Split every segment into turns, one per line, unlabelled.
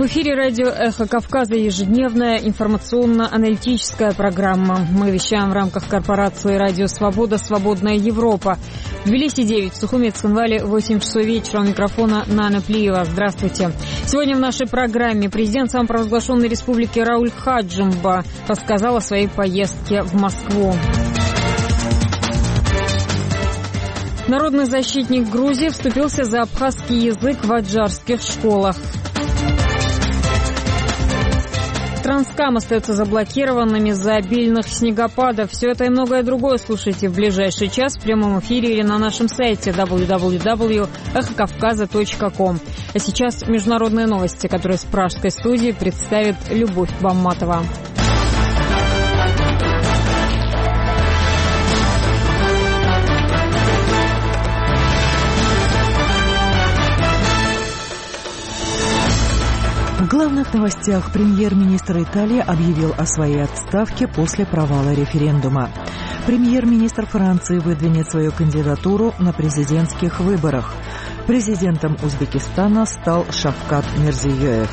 В эфире радио «Эхо Кавказа» ежедневная информационно-аналитическая программа. Мы вещаем в рамках корпорации «Радио Свобода. Свободная Европа». В Тбилиси 9, в Сухуме Цхинвале 8 часов вечера. У микрофона Нана Плиева. Здравствуйте. Сегодня в нашей программе президент самопровозглашенной республики Рауль Хаджимба рассказал о своей поездке в Москву. Народный защитник Грузии вступился за абхазский язык в аджарских школах. Транскам остается заблокированным из-за обильных снегопадов. Все это и многое другое слушайте в ближайший час в прямом эфире или на нашем сайте www.эхокавказа.ком. А сейчас международные новости, которые с пражской студии представит Любовь Бамматова.
В главных новостях премьер-министр Италии объявил о своей отставке после провала референдума. Премьер-министр Франции выдвинет свою кандидатуру на президентских выборах. Президентом Узбекистана стал Шавкат Мирзиёев.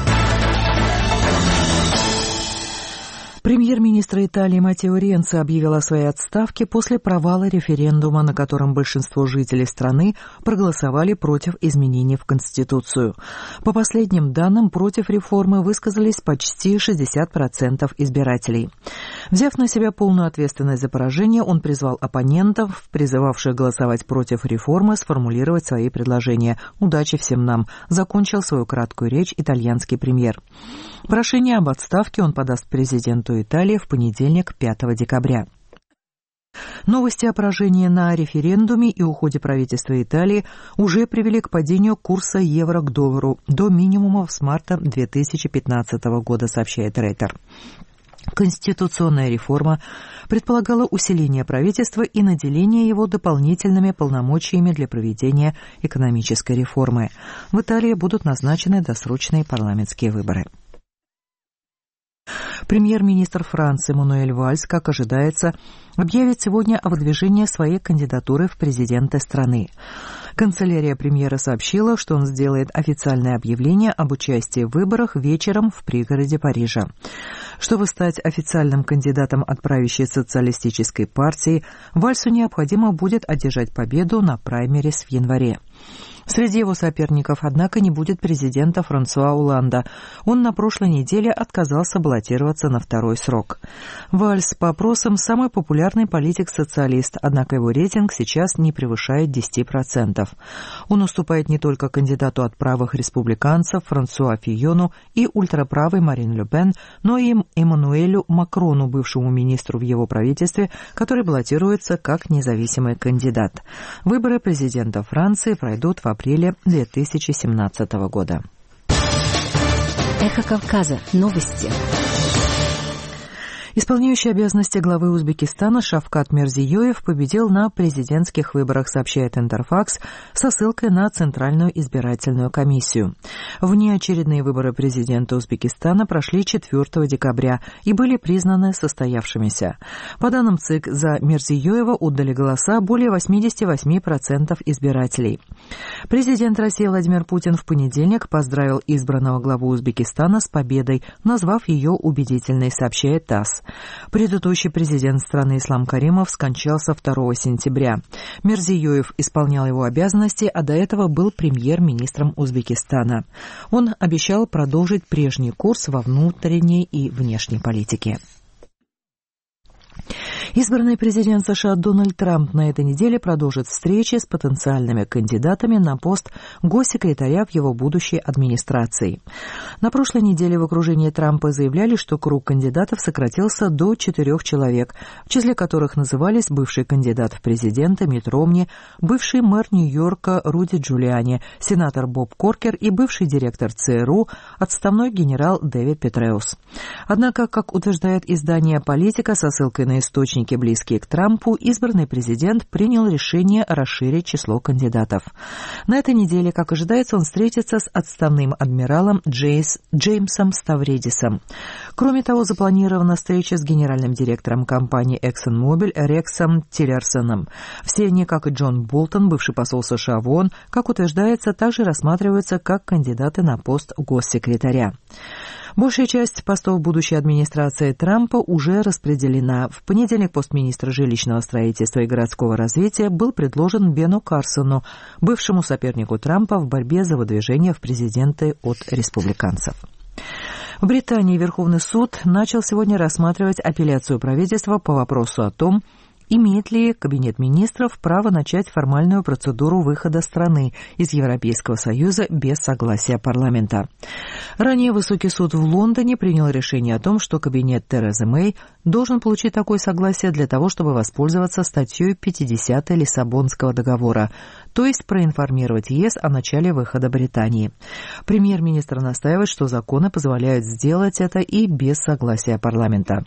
Премьер-министр Италии Маттео Ренци объявил о своей отставке после провала референдума, на котором большинство жителей страны проголосовали против изменений в Конституцию. По последним данным, против реформы высказались почти 60% избирателей. Взяв на себя полную ответственность за поражение, он призвал оппонентов, призывавших голосовать против реформы, сформулировать свои предложения. «Удачи всем нам», закончил свою краткую речь итальянский премьер. Прошение об отставке он подаст президенту Италии в понедельник, 5 декабря. Новости о поражении на референдуме и уходе правительства Италии уже привели к падению курса евро к доллару до минимума с марта 2015 года, сообщает Рейтер. Конституционная реформа предполагала усиление правительства и наделение его дополнительными полномочиями для проведения экономической реформы. В Италии будут назначены досрочные парламентские выборы. Премьер-министр Франции Мануэль Вальс, как ожидается, объявит сегодня о выдвижении своей кандидатуры в президенты страны. Канцелярия премьера сообщила, что он сделает официальное объявление об участии в выборах вечером в пригороде Парижа. Чтобы стать официальным кандидатом от правящей социалистической партии, Вальсу необходимо будет одержать победу на праймерис в январе. Среди его соперников, однако, не будет президента Франсуа Олланда. Он на прошлой неделе отказался баллотироваться на второй срок. Вальс по опросам самый популярный политик-социалист, однако его рейтинг сейчас не превышает 10%. Он уступает не только кандидату от правых республиканцев Франсуа Фийону и ультраправой Марин Ле Пен, но и Эммануэлю Макрону, бывшему министру в его правительстве, который баллотируется как независимый кандидат. Выборы президента Франции пройдут в апреле 2017 года.
Эхо Кавказа. Новости.
Исполняющий обязанности главы Узбекистана Шавкат Мирзиёев победил на президентских выборах, сообщает Интерфакс, со ссылкой на Центральную избирательную комиссию. Внеочередные выборы президента Узбекистана прошли 4 декабря и были признаны состоявшимися. По данным ЦИК, за Мирзиёева отдали голоса более 88% избирателей. Президент России Владимир Путин в понедельник поздравил избранного главу Узбекистана с победой, назвав ее убедительной, сообщает ТАСС. Предыдущий президент страны Ислам Каримов скончался 2 сентября. Мирзиёев исполнял его обязанности, а до этого был премьер-министром Узбекистана. Он обещал продолжить прежний курс во внутренней и внешней политике. Избранный президент США Дональд Трамп на этой неделе продолжит встречи с потенциальными кандидатами на пост госсекретаря в его будущей администрации. На прошлой неделе в окружении Трампа заявляли, что круг кандидатов сократился до 4 человек, в числе которых назывались бывший кандидат в президенты Митт Ромни, бывший мэр Нью-Йорка Руди Джулиани, сенатор Боб Коркер и бывший директор ЦРУ, отставной генерал Дэвид Петреус. Однако, как утверждает издание «Политика» со ссылкой на источники сторонники, близкие к Трампу, избранный президент принял решение расширить число кандидатов. На этой неделе, как ожидается, он встретится с отставным адмиралом Джеймсом Ставридисом. Кроме того, запланирована встреча с генеральным директором компании ExxonMobil Рексом Тиллерсоном. Все они, как и Джон Болтон, бывший посол США в ООН, как утверждается, также рассматриваются как кандидаты на пост госсекретаря. Большая часть постов будущей администрации Трампа уже распределена. В понедельник пост министра жилищного строительства и городского развития был предложен Бену Карсону, бывшему сопернику Трампа в борьбе за выдвижение в президенты от республиканцев. В Британии Верховный суд начал сегодня рассматривать апелляцию правительства по вопросу о том, имеет ли Кабинет министров право начать формальную процедуру выхода страны из Европейского Союза без согласия парламента. Ранее Высокий суд в Лондоне принял решение о том, что кабинет Терезы Мэй должен получить такое согласие для того, чтобы воспользоваться статьей 50 Лиссабонского договора, то есть проинформировать ЕС о начале выхода Британии. Премьер-министр настаивает, что законы позволяют сделать это и без согласия парламента.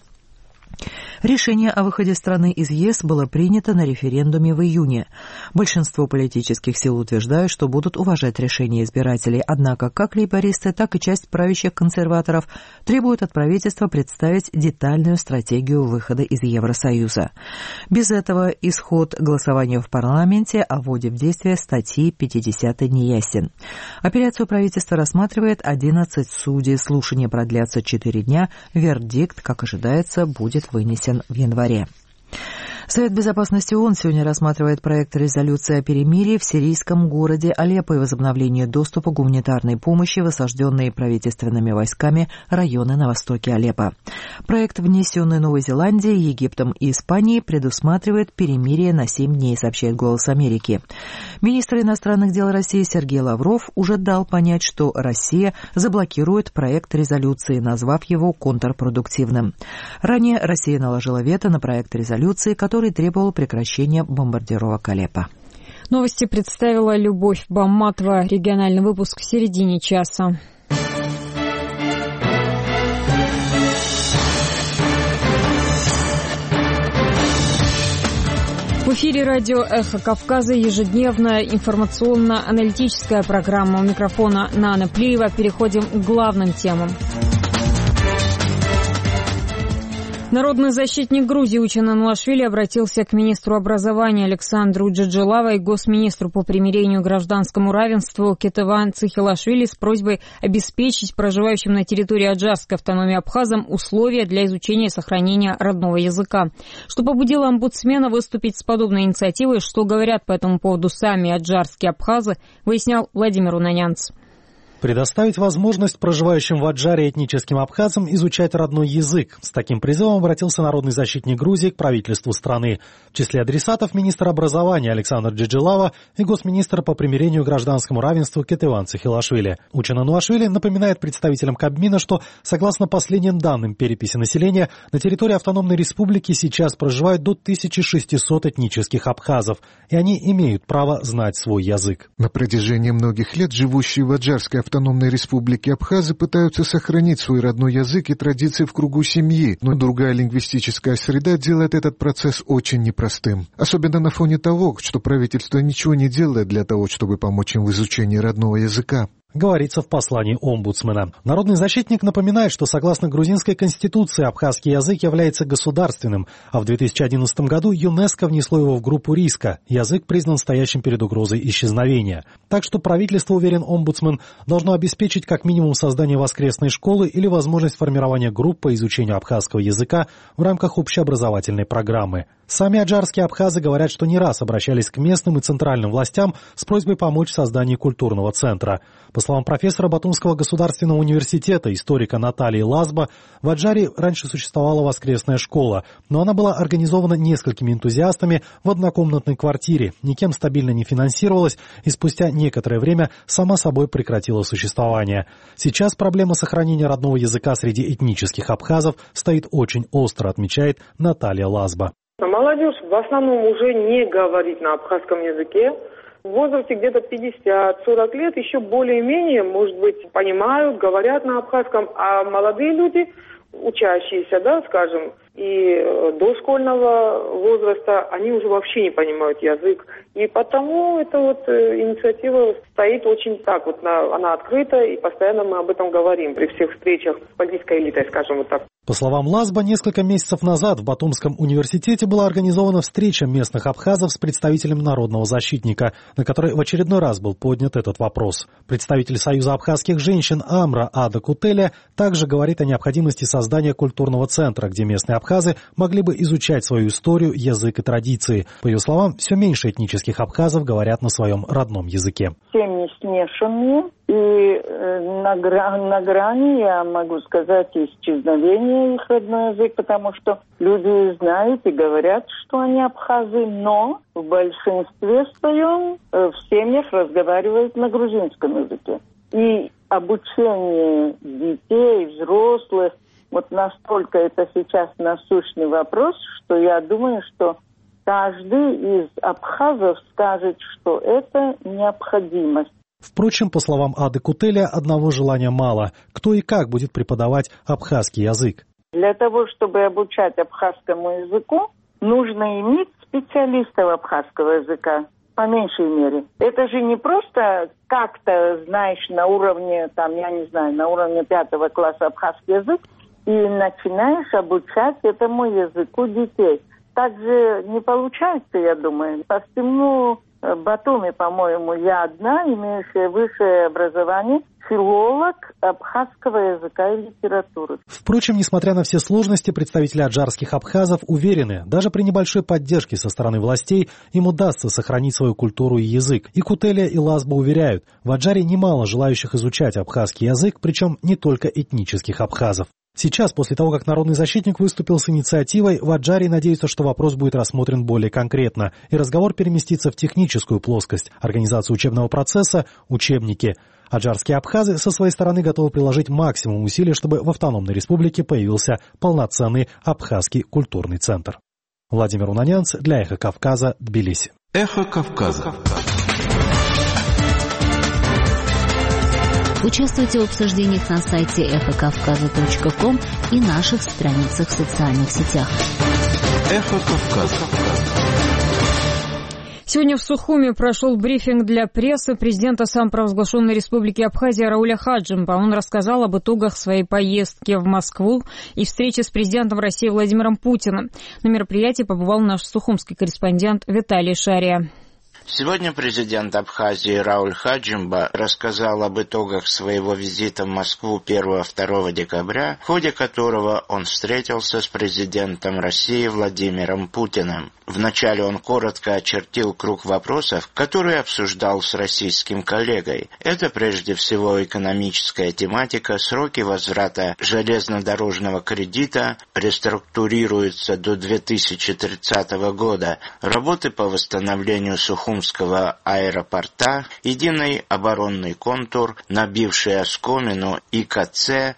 Решение о выходе страны из ЕС было принято на референдуме в июне. Большинство политических сил утверждают, что будут уважать решение избирателей, однако как лейбористы, так и часть правящих консерваторов требуют от правительства представить детальную стратегию выхода из Евросоюза. Без этого исход голосования в парламенте о вводе в действие статьи 50 неясен. Апелляцию правительства рассматривает 11 судей. Слушания продлятся 4 дня. Вердикт, как ожидается, будет вынесен в январе. Совет безопасности ООН сегодня рассматривает проект резолюции о перемирии в сирийском городе Алеппо и возобновлении доступа к гуманитарной помощи в осажденные правительственными войсками районы на востоке Алеппо. Проект, внесенный Новой Зеландией, Египтом и Испанией, предусматривает перемирие на 7 дней, сообщает «Голос Америки». Министр иностранных дел России Сергей Лавров уже дал понять, что Россия заблокирует проект резолюции, назвав его контрпродуктивным. Ранее Россия наложила вето на проект резолюции, который требовал прекращения бомбардировок Алеппо.
Новости представила Любовь Бамматова. Региональный выпуск в середине часа. В эфире радио «Эхо Кавказа» ежедневная информационно-аналитическая программа. У микрофона Нана Плиева. Переходим к главным темам. Народный защитник Грузии Учен Ануашвили обратился к министру образования Александру Джаджелава и госминистру по примирению и гражданскому равенству Кетеван Цихилашвили с просьбой обеспечить проживающим на территории Аджарской автономии абхазам условия для изучения и сохранения родного языка. Что побудило омбудсмена выступить с подобной инициативой, что говорят по этому поводу сами аджарские абхазы, выяснял Владимир Унанянц.
Предоставить возможность проживающим в Аджаре этническим абхазам изучать родной язык. С таким призывом обратился народный защитник Грузии к правительству страны. В числе адресатов министр образования Александр Джаджелава и госминистр по примирению и гражданскому равенству Кетеван Цихилашвили. Учен Ануашвили напоминает представителям Кабмина, что, согласно последним данным переписи населения, на территории автономной республики сейчас проживают до 1600 этнических абхазов, и они имеют право знать свой язык.
На протяжении многих лет живущие в Аджарской автономной республике абхазы пытаются сохранить свой родной язык и традиции в кругу семьи, но другая лингвистическая среда делает этот процесс очень непростым. Особенно на фоне того, что правительство ничего не делает для того, чтобы помочь им в изучении родного языка.
Говорится в послании омбудсмена. Народный защитник напоминает, что согласно грузинской конституции абхазский язык является государственным, а в 2011 году ЮНЕСКО внесло его в группу риска. Язык признан стоящим перед угрозой исчезновения. Так что правительство, уверен омбудсмен, должно обеспечить как минимум создание воскресной школы или возможность формирования групп по изучению абхазского языка в рамках общеобразовательной программы. Сами аджарские абхазы говорят, что не раз обращались к местным и центральным властям с просьбой помочь в создании культурного центра. По словам профессора Батумского государственного университета, историка Натальи Лазба, в Аджаре раньше существовала воскресная школа, но она была организована несколькими энтузиастами в однокомнатной квартире, никем стабильно не финансировалась и спустя некоторое время сама собой прекратила существование. Сейчас проблема сохранения родного языка среди этнических абхазов стоит очень остро, отмечает Наталья Лазба.
Молодежь в основном уже не говорит на абхазском языке. В возрасте где-то 50-40 лет еще более-менее, может быть, понимают, говорят на абхазском, а молодые люди, учащиеся, скажем, и дошкольного возраста, они уже вообще не понимают язык. И потому эта инициатива стоит очень так, она открыта, и постоянно мы об этом говорим при всех встречах с политической элитой, скажем вот так.
По словам Лазба, несколько месяцев назад в Батумском университете была организована встреча местных абхазов с представителем народного защитника, на которой в очередной раз был поднят этот вопрос. Представитель Союза абхазских женщин Амра Ада Кутеля также говорит о необходимости создания культурного центра, где местные абхазы могли бы изучать свою историю, язык и традиции. По ее словам, все меньше этнических абхазов говорят на своем родном языке.
Семьи смешанные, и на грани, я могу сказать, исчезновения их родной язык, потому что люди знают и говорят, что они абхазы, но в большинстве своем в семьях разговаривают на грузинском языке. И обучение детей, взрослых, настолько это сейчас насущный вопрос, что я думаю, что каждый из абхазов скажет, что это необходимость.
Впрочем, по словам Ады Кутеля, одного желания мало. Кто и как будет преподавать абхазский язык?
Для того, чтобы обучать абхазскому языку, нужно иметь специалистов абхазского языка, по меньшей мере. Это же не просто как-то знаешь на уровне, на уровне 5 класса абхазский язык, и начинаешь обучать этому языку детей. Так же не получается, я думаю. По всему Батуми, по-моему, я одна, имеющая высшее образование, филолог абхазского языка и литературы.
Впрочем, несмотря на все сложности, представители аджарских абхазов уверены, даже при небольшой поддержке со стороны властей им удастся сохранить свою культуру и язык. И Кутеля, и Лазба уверяют, в Аджаре немало желающих изучать абхазский язык, причем не только этнических абхазов. Сейчас, после того, как народный защитник выступил с инициативой, в Аджаре надеются, что вопрос будет рассмотрен более конкретно, и разговор переместится в техническую плоскость, организацию учебного процесса, учебники. Аджарские абхазы со своей стороны готовы приложить максимум усилий, чтобы в автономной республике появился полноценный абхазский культурный центр. Владимир Унанянц для «Эхо Кавказа», Тбилиси.
«Эхо Кавказа».
Участвуйте в обсуждениях на сайте эхокавказа.ком и наших страницах в социальных сетях.
«Эхо Кавказа».
Сегодня в Сухуми прошел брифинг для прессы президента самопровозглашенной Республики Абхазия Рауля Хаджимба. Он рассказал об итогах своей поездки в Москву и встречи с президентом России Владимиром Путиным. На мероприятии побывал наш сухумский корреспондент Виталий Шария.
Сегодня президент Абхазии Рауль Хаджимба рассказал об итогах своего визита в Москву 1-2 декабря, в ходе которого он встретился с президентом России Владимиром Путиным. Вначале он коротко очертил круг вопросов, которые обсуждал с российским коллегой. Это прежде всего экономическая тематика, сроки возврата железнодорожного кредита реструктурируются до 2030 года, работы по восстановлению Сухумского аэропорта, единый оборонный контур, набивший оскомину ИКЦ,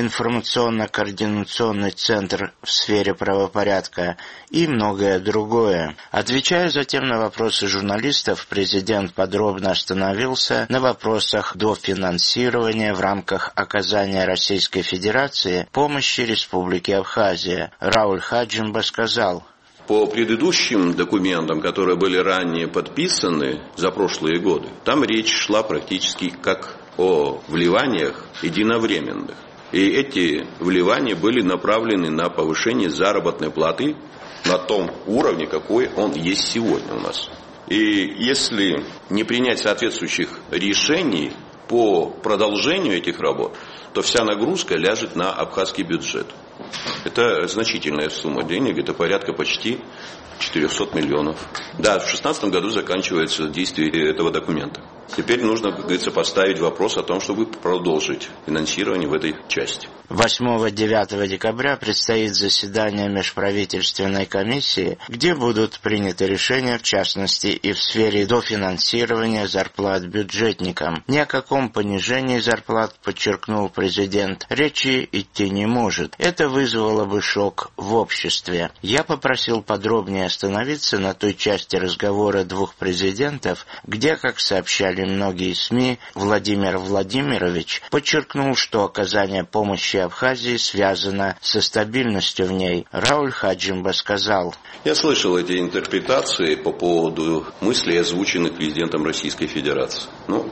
информационно-координационный центр в сфере правопорядка и многое другое. Отвечая затем на вопросы журналистов, президент подробно остановился на вопросах дофинансирования в рамках оказания Российской Федерации помощи Республике Абхазия. Рауль Хаджимба сказал:
по предыдущим документам, которые были ранее подписаны за прошлые годы, там речь шла практически как о вливаниях единовременных. И эти вливания были направлены на повышение заработной платы на том уровне, какой он есть сегодня у нас. И если не принять соответствующих решений по продолжению этих работ, то вся нагрузка ляжет на абхазский бюджет. Это значительная сумма денег, это порядка почти 400 миллионов. Да, в 2016 году заканчивается действие этого документа. Теперь нужно, как говорится, поставить вопрос о том, чтобы продолжить финансирование в этой части.
8-9 декабря предстоит заседание межправительственной комиссии, где будут приняты решения, в частности, и в сфере дофинансирования зарплат бюджетникам. Ни о каком понижении зарплат, подчеркнул президент, речи идти не может. Это вызвало бы шок в обществе. Я попросил подробнее остановиться на той части разговора двух президентов, где, как сообщали писали многие СМИ, Владимир Владимирович подчеркнул, что оказание помощи Абхазии связано со стабильностью в ней. Рауль Хаджимба сказал:
«Я слышал эти интерпретации по поводу мыслей, озвученных президентом Российской Федерации.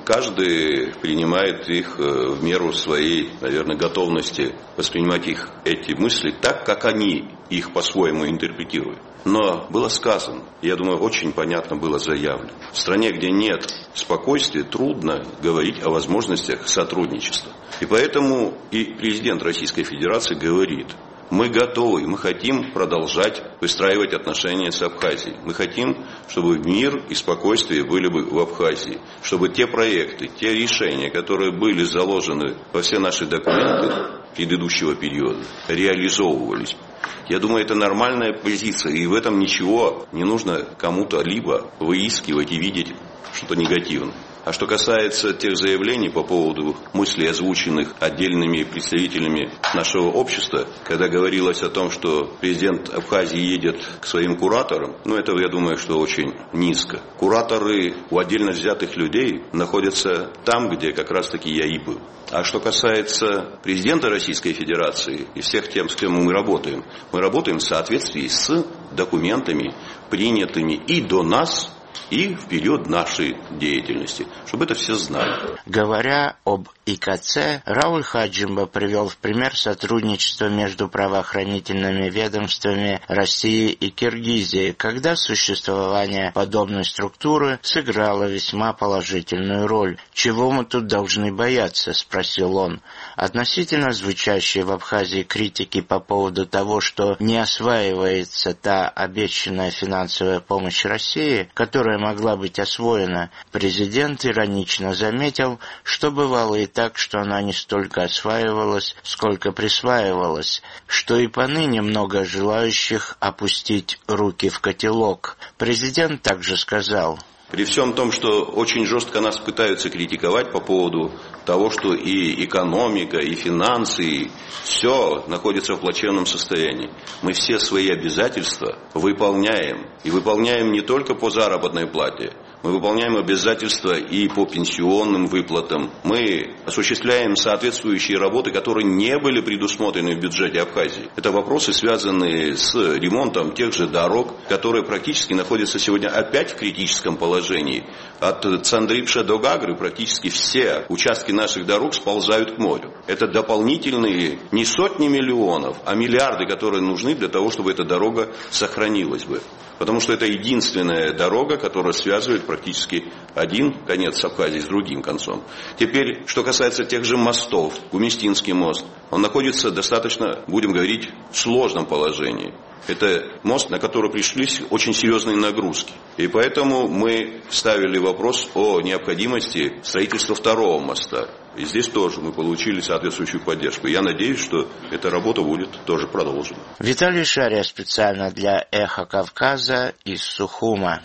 Каждый принимает их в меру своей, наверное, готовности воспринимать эти мысли так, как они их по-своему интерпретируют. Но было сказано, я думаю, очень понятно было заявлено. В стране, где нет спокойствия, трудно говорить о возможностях сотрудничества. И поэтому и президент Российской Федерации говорит: мы готовы, мы хотим продолжать выстраивать отношения с Абхазией. Мы хотим, чтобы мир и спокойствие были бы в Абхазии. Чтобы те проекты, те решения, которые были заложены во все наши документы предыдущего периода, реализовывались. Я думаю, это нормальная позиция, и в этом ничего не нужно кому-то либо выискивать и видеть что-то негативное. А что касается тех заявлений по поводу мыслей, озвученных отдельными представителями нашего общества, когда говорилось о том, что президент Абхазии едет к своим кураторам, это, я думаю, что очень низко. Кураторы у отдельно взятых людей находятся там, где как раз-таки я и был. А что касается президента Российской Федерации и всех тем, с кем мы работаем в соответствии с документами, принятыми и до нас, и в период нашей деятельности, чтобы это все знали.
Говоря об ИКЦ, Рауль Хаджимба привел в пример сотрудничество между правоохранительными ведомствами России и Киргизии, когда существование подобной структуры сыграло весьма положительную роль. «Чего мы тут должны бояться?» – спросил он. Относительно звучащей в Абхазии критики по поводу того, что не осваивается та обещанная финансовая помощь России, которая могла быть освоена, президент иронично заметил, что бывало и так, что она не столько осваивалась, сколько присваивалась, что и поныне много желающих опустить руки в котелок. Президент также сказал:
при всем том, что очень жестко нас пытаются критиковать по поводу того, что и экономика, и финансы, и все находится в плачевном состоянии. Мы все свои обязательства выполняем. И выполняем не только по заработной плате. Мы выполняем обязательства и по пенсионным выплатам. Мы осуществляем соответствующие работы, которые не были предусмотрены в бюджете Абхазии. Это вопросы, связанные с ремонтом тех же дорог, которые практически находятся сегодня опять в критическом положении. От Цандрипша до Гагры практически все участки наших дорог сползают к морю. Это дополнительные не сотни миллионов, а миллиарды, которые нужны для того, чтобы эта дорога сохранилась бы. Потому что это единственная дорога, которая связывает практически один конец Абхазии с другим концом. Теперь, что касается тех же мостов, Гумистинский мост, он находится достаточно, будем говорить, в сложном положении. Это мост, на который пришлись очень серьезные нагрузки. И поэтому мы ставили вопрос о необходимости строительства второго моста. И здесь тоже мы получили соответствующую поддержку. Я надеюсь, что эта работа будет тоже продолжена.
Виталий Шария специально для «Эхо Кавказа» из Сухума.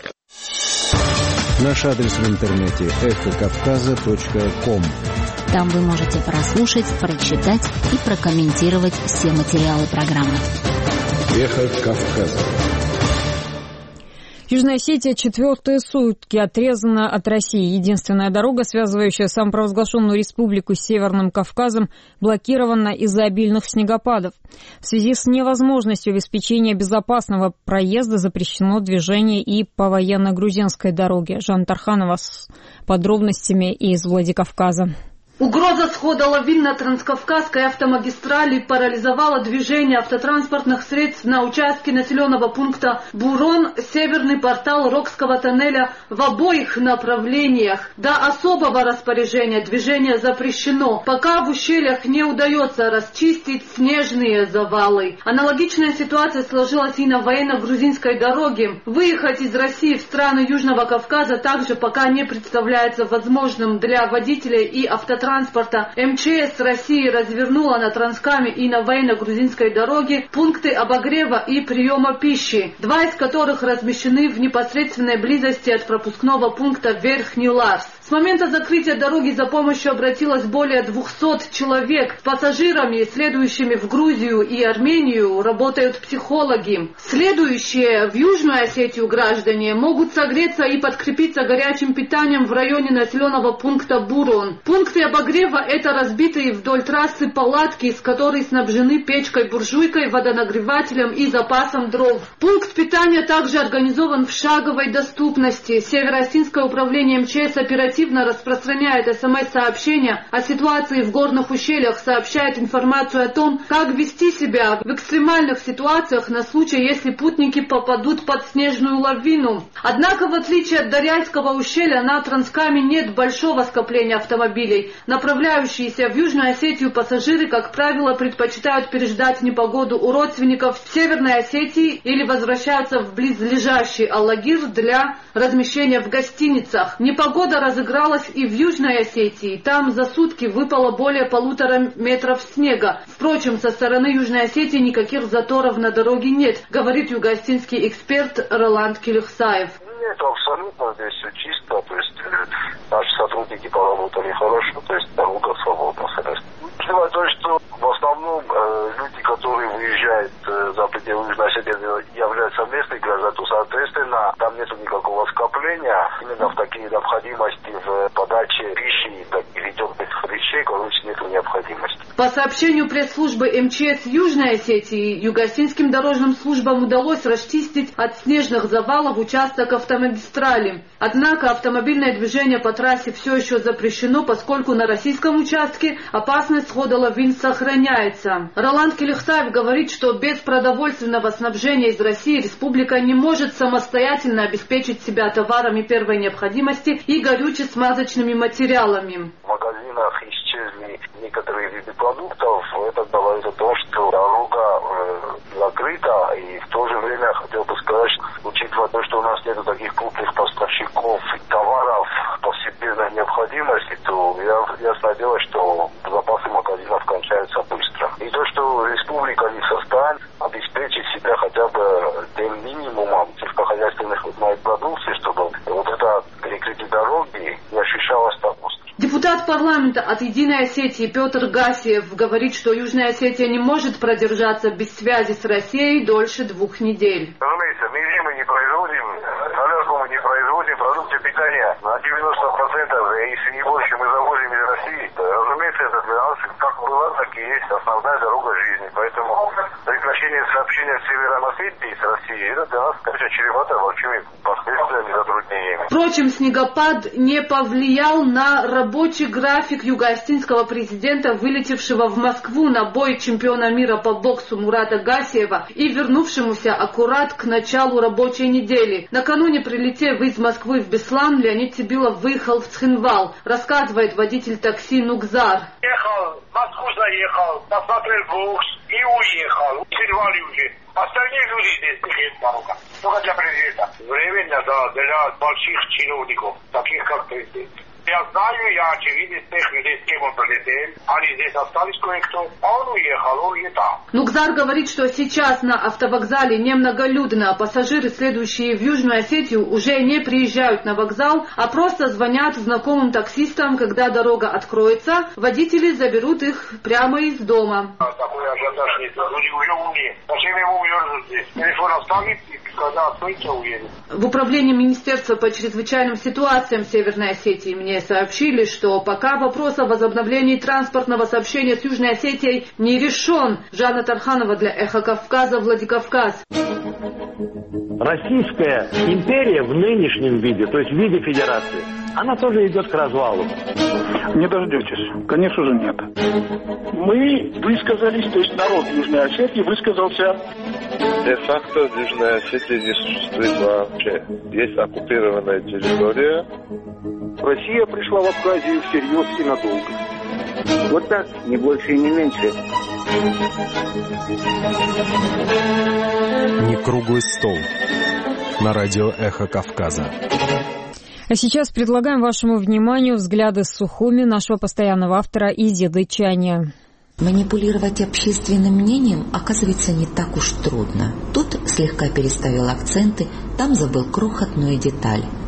Наш адрес в интернете эхокавказа.ком.
Там вы можете прослушать, прочитать и прокомментировать все материалы программы.
Эхо Кавказа.
Южная Осетия 4-е сутки отрезана от России. Единственная дорога, связывающая самопровозглашенную республику с Северным Кавказом, блокирована из-за обильных снегопадов. В связи с невозможностью обеспечения безопасного проезда запрещено движение и по военно-грузинской дороге. Жанна Тарханова с подробностями из Владикавказа.
Угроза схода лавин на Транскавказской автомагистрали парализовала движение автотранспортных средств на участке населенного пункта Бурон, северный портал Рокского тоннеля в обоих направлениях. До особого распоряжения движение запрещено, пока в ущельях не удается расчистить снежные завалы. Аналогичная ситуация сложилась и на военно-грузинской дороге. Выехать из России в страны Южного Кавказа также пока не представляется возможным для водителей и автотранспорта. МЧС России развернула на Транскаме и на военно-грузинской дороге пункты обогрева и приема пищи, 2 из которых размещены в непосредственной близости от пропускного пункта Верхний Ларс. С момента закрытия дороги за помощью обратилось более 200 человек. С пассажирами, следующими в Грузию и Армению, работают психологи. Следующие в Южную Осетию граждане могут согреться и подкрепиться горячим питанием в районе населенного пункта Бурон. Пункты обогрева – это разбитые вдоль трассы палатки, с которой снабжены печкой-буржуйкой, водонагревателем и запасом дров. Пункт питания также организован в шаговой доступности. Северо-Осетинское управление МЧС оперативно распространяет СМС-сообщения о ситуации в горных ущельях, сообщает информацию о том, как вести себя в экстремальных ситуациях на случай, если путники попадут под снежную лавину. Однако, в отличие от Дарьяльского ущелья, на Транскаме нет большого скопления автомобилей. Направляющиеся в Южную Осетию пассажиры, как правило, предпочитают переждать непогоду у родственников в Северной Осетии или возвращаются в близлежащий Аллагир для размещения в гостиницах. Непогода разыгралась и в Южной Осетии. Там за сутки выпало более 1,5 метров снега. Впрочем, со стороны Южной Осетии никаких заторов на дороге нет, говорит юго-осетинский эксперт Роланд Келихсаев.
Нет, абсолютно здесь все чисто, то есть наши сотрудники поработали хорошо, то есть дорога свободна. Дело в том, что в основном люди, которые выезжают за пределы Южной Осетии, являются местными гражданами, то, соответственно, там нет никакого скопления, именно в такие необходимости в подаче пищи или теплых вещей, короче, нет необходимости.
По сообщению пресс-службы МЧС Южной Осетии, юго-осетинским дорожным службам удалось расчистить от снежных завалов участок автомагистрали. Однако автомобильное движение по трассе все еще запрещено, поскольку на российском участке опасность схода лавин сохраняется. Роланд Келихсаев говорит, что без продовольственного снабжения из России республика не может самостоятельно обеспечить себя товарами первой необходимости и горюче-смазочными материалами.
В магазинах исчезли некоторые виды продуктов. Это говорит о том, что дорога закрыта. И в то же время хотел бы сказать, учитывая то, что у нас нет таких крупных поставщиков товаров повседневной необходимости, то ясно дело, что запасы магазинов кончаются быстро. И то, что республика не в состоянии обеспечить себя хотя бы тем минимумом сельскохозяйственных продукций, чтобы вот это перекрытие дороги не ощущалось так остро.
Депутат парламента от «Единой Осетии» Петр Гасиев говорит, что Южная Осетия не может продержаться без связи с Россией дольше 2 недель.
Разумеется, мы зимы не производим, солярку мы не производим, продукты питания на 90%, если не больше, мы завозим из России. Разумеется, это для нас как была, так и есть основная дорога жизни. Поэтому прекращение сообщения с Северной Осетии с Россией, это для нас, конечно, чревато большими последствиями и затруднениями.
Впрочем, снегопад не повлиял на рабочий график юго-осетинского президента, вылетевшего в Москву на бой чемпиона мира по боксу Мурата Гасиева и вернувшемуся аккурат к началу рабочей недели. Накануне, прилетев из Москвы в Беслан, Леонид Сибилов выехал в Цхинвал, рассказывает водитель такси Нукзар.
Ехал, в Москву заехал, посмотрел бокс и уехал. В Цхинвале уже. Остальные люди здесь не едут много. Только для президента. Временно, да, для больших чиновников, таких как президент. Я знаю, я очевидец тех людей, с кем он прилетел. Они здесь остались кое-кто. А он уехал, он и там.
Нукзар говорит, что сейчас на автовокзале немноголюдно. Пассажиры, следующие в Южную Осетию, уже не приезжают на вокзал, а просто звонят знакомым таксистам, когда дорога откроется. Водители заберут их прямо из дома.
Такой ажиотаж нет. Люди уже умнее. Зачем ему мерзнуть здесь? Телефон оставит, и когда откроется, уедет.
В управлении Министерства по чрезвычайным ситуациям Северной Осетии мне сообщили, что пока вопрос о возобновлении транспортного сообщения с Южной Осетией не решен. Жанна Тарханова для «Эхо Кавказа», Владикавказ.
Российская империя в нынешнем виде, то есть в виде федерации, она тоже идет к развалу.
Не дождетесь. Конечно же нет. Мы высказались, то есть народ Южной Осетии высказался.
Де-факто в Южной Осетии не существует вообще. Есть оккупированная территория.
Россия пришла в Абхазию всерьез и надолго.
Вот так, не больше и не меньше.
Не круглый стол. На радио «Эхо Кавказа».
А сейчас предлагаем вашему вниманию взгляды Сухуми, нашего постоянного автора Изи Дычаня.
Манипулировать общественным мнением оказывается не так уж трудно. Тут слегка переставил акценты, там забыл крохотную деталь.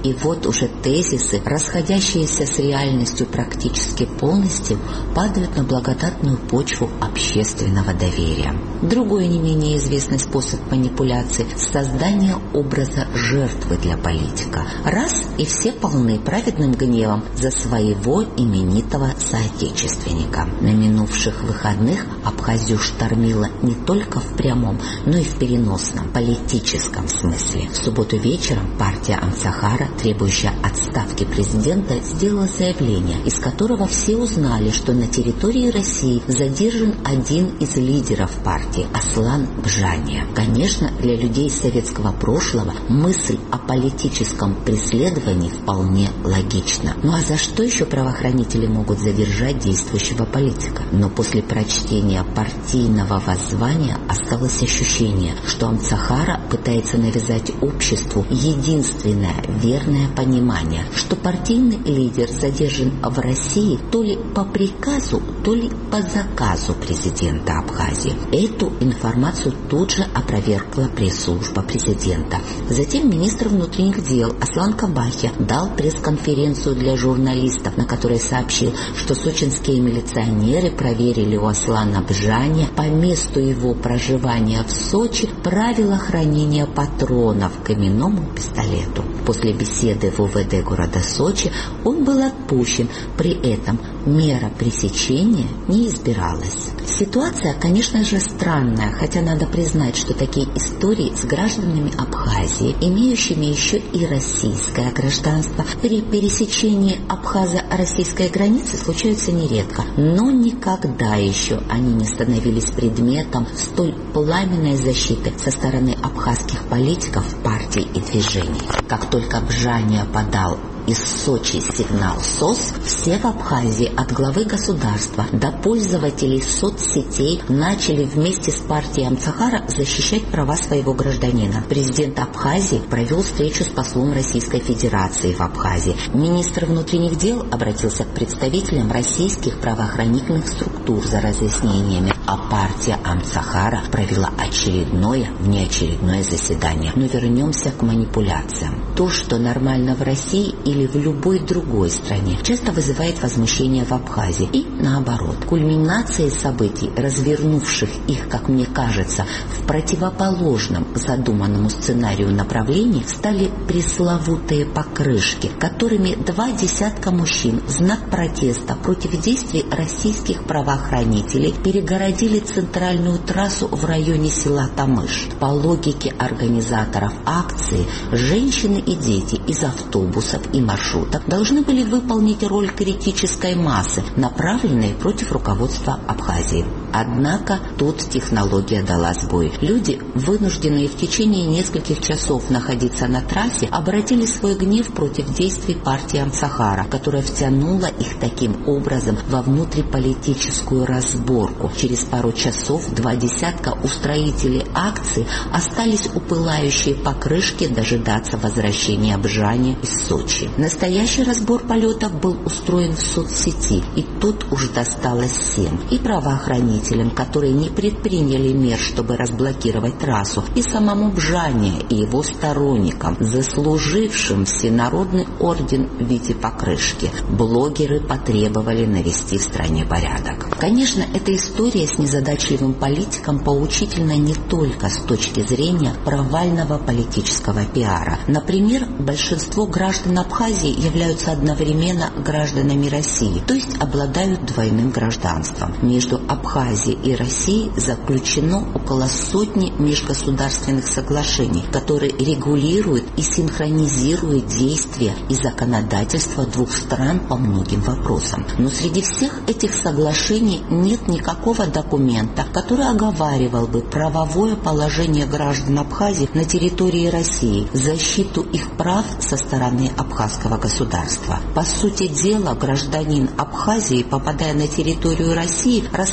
И вот уже тезисы, расходящиеся с реальностью практически полностью, падают на благодатную почву общественного доверия. Другой не менее известный способ манипуляции – создание образа жертвы для политика. Раз и все полны праведным гневом за своего именитого соотечественника. На минувших выходных Абхазию штормило не только в прямом, но и в переносном, политическом смысле. В субботу вечером партия Амцахара, требующая отставки президента, сделала заявление, из которого все узнали, что на территории России задержан один из лидеров партии – Аслан Бжания. Конечно, для людей советского прошлого мысль о политическом преследовании вполне логична. Ну а за что еще правоохранители могут задержать действующего политика? Но после прочтения партийного воззвания осталось ощущение, что Амцахара пытается навязать обществу единственное верное понимание, что партийный лидер задержан в России то ли по приказу, то ли по заказу президента Абхазии. Эту информацию тут же опровергла пресс-служба президента. Затем министр внутренних дел Аслан Кабахия дал пресс-конференцию для журналистов, на которой сообщил, что сочинские милиционеры проверили у Аслана Бжания по месту его проживания в Сочи правила хранения патронов к именному пистолету. После беседы в УВД города Сочи он был отпущен, при этом мера пресечения не избиралась. Ситуация, конечно же, странная, хотя надо признать, что такие истории с гражданами Абхазии, имеющими еще и российское гражданство, при пересечении абхазо-российской границы случаются нередко, но никогда еще они не становились предметом столь пламенной защиты со стороны абхазских политиков, партий и движений. Как только Бжания подал из Сочи сигнал СОС, все в Абхазии от главы государства до пользователей соцсетей начали вместе с партией Амцахара защищать права своего гражданина. Президент Абхазии провел встречу с послом Российской Федерации в Абхазии. Министр внутренних дел обратился к представителям российских правоохранительных структур за разъяснениями, а партия Амцахара провела очередное внеочередное заседание. Но вернемся к манипуляциям. То, что нормально в России или в любой другой стране, часто вызывает возмущение в Абхазии и наоборот. Кульминацией событий, развернувших их, как мне кажется, в противоположном задуманному сценарию направлении, стали пресловутые покрышки, которыми 20 мужчин в знак протеста против действий российских правоохранителей перегородили центральную трассу в районе села Тамыш. По логике организаторов акции, женщины и дети из автобусов и маршруток должны были выполнить роль критической массы, направленной против руководства Абхазии. Однако тут технология дала сбой. Люди, вынужденные в течение нескольких часов находиться на трассе, обратили свой гнев против действий партии Амцахара, которая втянула их таким образом во внутриполитическую разборку. Через пару часов 20 устроителей акции остались у пылающей покрышки дожидаться возвращения Бжания из Сочи. Настоящий разбор полетов был устроен в соцсети, и тут уж досталось всем. И правоохранителям, которые не предприняли мер, чтобы разблокировать трассу, и самому Бжания и его сторонникам, заслужившим всенародный орден в виде покрышки. Блогеры потребовали навести в стране порядок. Конечно, эта история с незадачливым политиком поучительна не только с точки зрения провального политического пиара. Например, большинство граждан Абхазии являются одновременно гражданами России, то есть обладают двойным гражданством. Между Абхазией и Россией заключено около сотни межгосударственных соглашений, которые регулируют и синхронизируют действия и законодательство двух стран по многим вопросам. Но среди всех этих соглашений нет никакого документа, который оговаривал бы правовое положение граждан Абхазии на территории России, защиту их прав со стороны абхазского государства. По сути дела, гражданин Абхазии, попадая на территорию России, рассматривает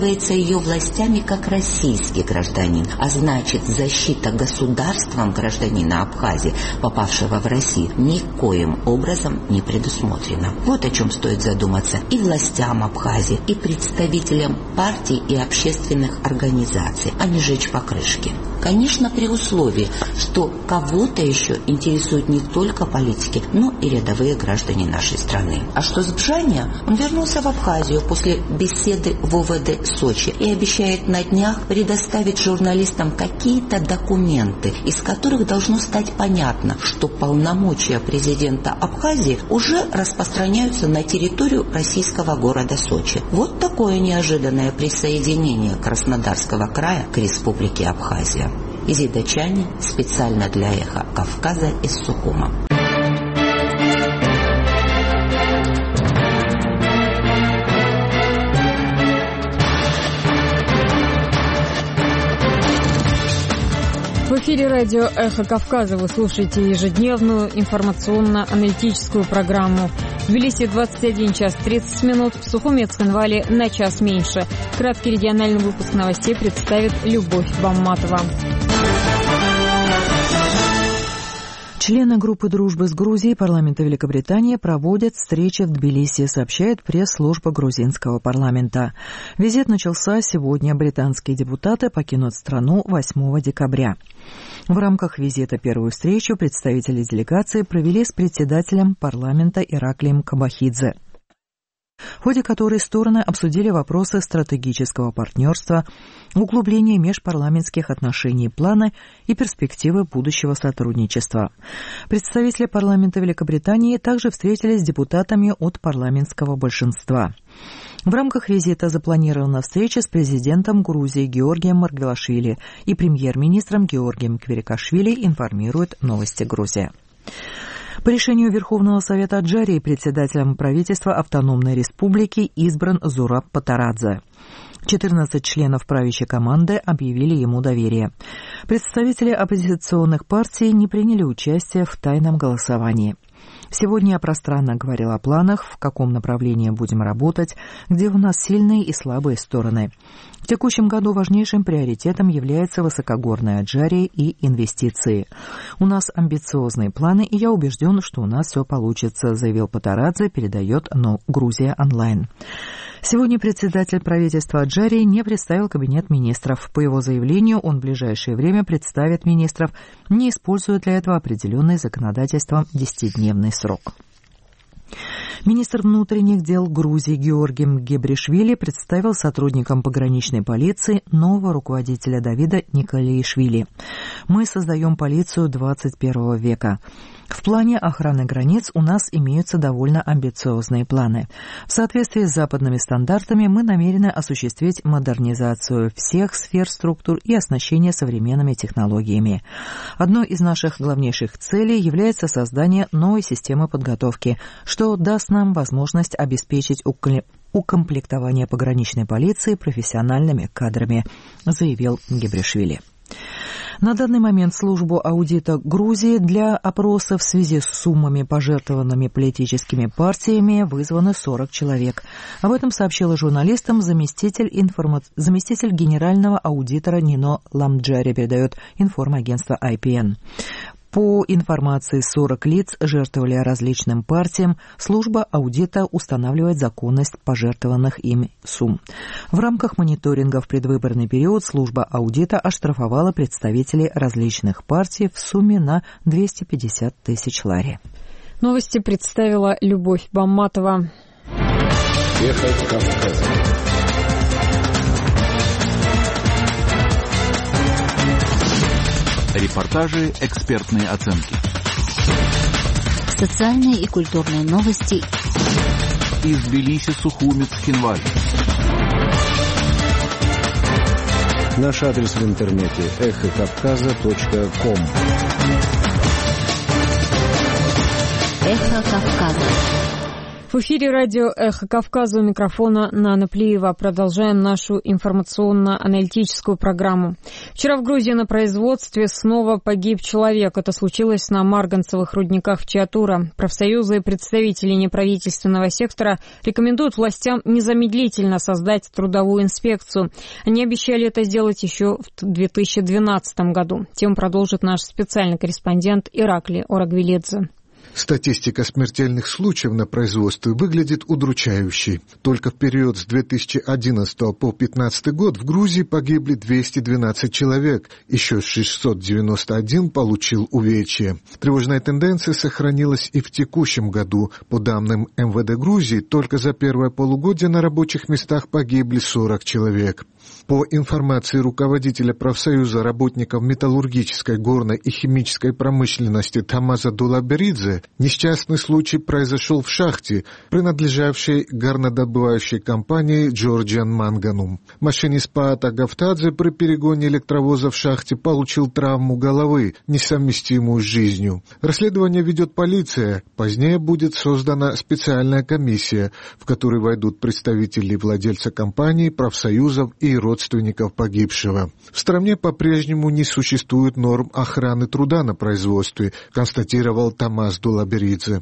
рассматривается ее властями как российский гражданин, а значит, защита государством гражданина Абхазии, попавшего в Россию, никоим образом не предусмотрена. Вот о чем стоит задуматься и властям Абхазии, и представителям партий и общественных организаций, а не жечь покрышки. Конечно, при условии, что кого-то еще интересуют не только политики, но и рядовые граждане нашей страны. А что с Бжаня? Он вернулся в Абхазию после беседы в ОВД Сочи и обещает на днях предоставить журналистам какие-то документы, из которых должно стать понятно, что полномочия президента Абхазии уже распространяются на территорию российского города Сочи. Вот такое неожиданное присоединение Краснодарского края к Республике Абхазия. Изида Чани специально для «Эхо Кавказа» из Сухума.
В эфире радио «Эхо Кавказа» вы слушаете ежедневную информационно-аналитическую программу. В Тбилиси 21 час 30 минут, в Сухуме и Цхинвале на час меньше. Краткий региональный выпуск новостей представит Любовь Бамматова.
Члены группы дружбы с Грузией парламента Великобритании проводят встречи в Тбилиси, сообщает пресс-служба грузинского парламента. Визит начался сегодня. Британские депутаты покинут страну 8 декабря. В рамках визита первую встречу представители делегации провели с председателем парламента Ираклием Кабахидзе, в ходе которой стороны обсудили вопросы стратегического партнерства, углубления межпарламентских отношений, планы и перспективы будущего сотрудничества. Представители парламента Великобритании также встретились с депутатами от парламентского большинства. В рамках визита запланирована встреча с президентом Грузии Георгием Маргвелашвили и премьер-министром Георгием Кверикашвили, информирует «Новости Грузия». По решению Верховного Совета Аджарии председателем правительства Автономной Республики избран Зураб Патарадзе. 14 членов правящей команды объявили ему доверие. Представители оппозиционных партий не приняли участие в тайном голосовании. Сегодня я пространно говорил о планах, в каком направлении будем работать, где у нас сильные и слабые стороны. В текущем году важнейшим приоритетом является высокогорная Аджария и инвестиции. У нас амбициозные планы, и я убежден, что у нас все получится, заявил Патарадзе, передает Грузия онлайн. Сегодня председатель правительства Аджарии не представил кабинет министров. По его заявлению, он в ближайшее время представит министров, не используя для этого определенный законодательством 10-дневный срок. Министр внутренних дел Грузии Георгием Гебришвили представил сотрудникам пограничной полиции нового руководителя Давида Николаишвили. Мы создаем полицию 21 века. В плане охраны границ у нас имеются довольно амбициозные планы. В соответствии с западными стандартами мы намерены осуществить модернизацию всех сфер структур и оснащение современными технологиями. Одной из наших главнейших целей является создание новой системы подготовки, что даст нам возможность обеспечить укомплектование пограничной полиции профессиональными кадрами, заявил Гебришвили. На данный момент в службу аудита Грузии для опроса в связи с суммами, пожертвованными политическими партиями, вызваны 40 человек. Об этом сообщила журналистам заместитель генерального аудитора Нино Ламджари, передает информагентство IPN. По информации 40 лиц жертвовали различным партиям. Служба аудита устанавливает законность пожертвованных им сумм. В рамках мониторинга в предвыборный период служба аудита оштрафовала представителей различных партий в сумме на 250 тысяч лари.
Новости представила Любовь Бамматова.
Эхо Кавказа. Репортажи, экспертные оценки.
Социальные и культурные новости
из Тбилиси, Сухуми, Цхинвали.
Наш адрес в интернете эхокавказа.ком.
Эхо Кавказа.
В эфире радио «Эхо Кавказа», у микрофона Нана Плиева. Продолжаем нашу информационно-аналитическую программу. Вчера в Грузии на производстве снова погиб человек. Это случилось на марганцевых рудниках в Чиатура. Профсоюзы и представители неправительственного сектора рекомендуют властям незамедлительно создать трудовую инспекцию. Они обещали это сделать еще в 2012 году. Тему продолжит наш специальный корреспондент Иракли Орагвилидзе.
Статистика смертельных случаев на производстве выглядит удручающей. Только в период с 2011 по 2015 год в Грузии погибли 212 человек, еще 691 получил увечья. Тревожная тенденция сохранилась и в текущем году. По данным МВД Грузии, только за первое полугодие на рабочих местах погибли 40 человек. По информации руководителя профсоюза работников металлургической, горной и химической промышленности Тамаза Дулаберидзе, несчастный случай произошел в шахте, принадлежавшей горнодобывающей компании Georgian Manganum. Машинист Паата Гафтадзе при перегоне электровоза в шахте получил травму головы, несовместимую с жизнью. Расследование ведет полиция. Позднее будет создана специальная комиссия, в которую войдут представители владельца компании, профсоюзов и родственников погибшего. В стране по-прежнему не существует норм охраны труда на производстве, констатировал Тамаз Дулаберидзе.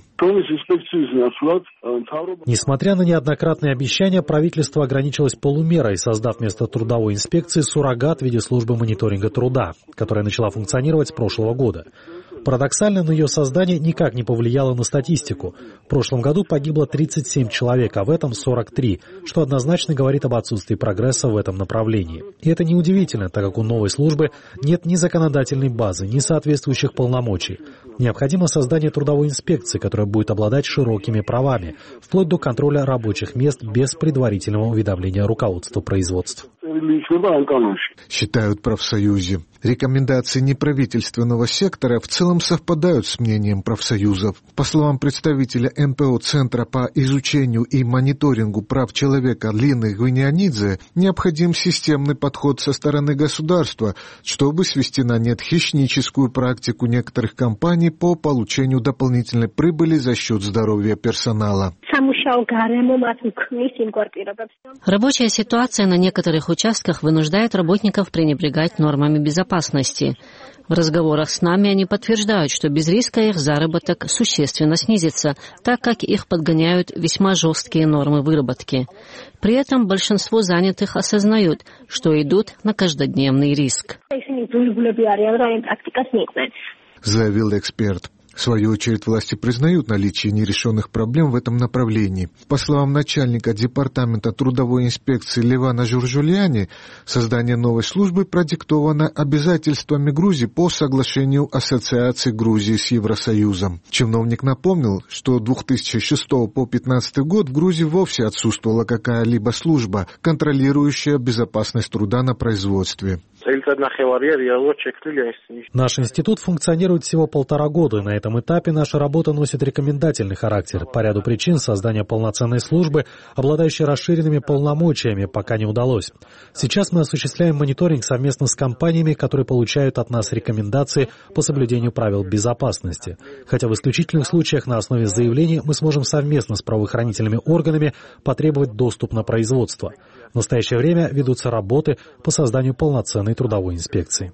Несмотря на неоднократные обещания, правительство ограничилось полумерой, создав вместо трудовой инспекции суррогат в виде службы мониторинга труда, которая начала функционировать с прошлого года. Парадоксально, но ее создание никак не повлияло на статистику. В прошлом году погибло 37 человек, а в этом 43, что однозначно говорит об отсутствии прогресса в этом направлении. И это неудивительно, так как у новой службы нет ни законодательной базы, ни соответствующих полномочий. Необходимо создание трудовой инспекции, которая будет обладать широкими правами, вплоть до контроля рабочих мест без предварительного уведомления руководства производств.
Считают профсоюзы. Рекомендации неправительственного сектора в целом совпадают с мнением профсоюзов. По словам представителя НПО Центра по изучению и мониторингу прав человека Лины Гвиньянидзе, необходим системный подход со стороны государства, чтобы свести на нет хищническую практику некоторых компаний по получению дополнительной прибыли за счет здоровья персонала.
Рабочая ситуация на некоторых участках вынуждает работников пренебрегать нормами безопасности. В разговорах с нами они подтверждают, что без риска их заработок существенно снизится, так как их подгоняют весьма жесткие нормы выработки. При этом большинство занятых осознают, что идут на каждодневный риск.
Заявил эксперт. В свою очередь, власти признают наличие нерешенных проблем в этом направлении. По словам начальника Департамента трудовой инспекции Левана Журжульяни, создание новой службы продиктовано обязательствами Грузии по соглашению Ассоциации Грузии с Евросоюзом. Чиновник напомнил, что с 2006 по 2015 год в Грузии вовсе отсутствовала какая-либо служба, контролирующая безопасность труда на производстве.
Наш институт функционирует всего 1,5 года, и на этом этапе наша работа носит рекомендательный характер. По ряду причин создание полноценной службы, обладающей расширенными полномочиями, пока не удалось. Сейчас мы осуществляем мониторинг совместно с компаниями, которые получают от нас рекомендации по соблюдению правил безопасности. Хотя в исключительных случаях на основе заявлений мы сможем совместно с правоохранительными органами потребовать доступ на производство. В настоящее время ведутся работы по созданию полноценной трудовой инспекции.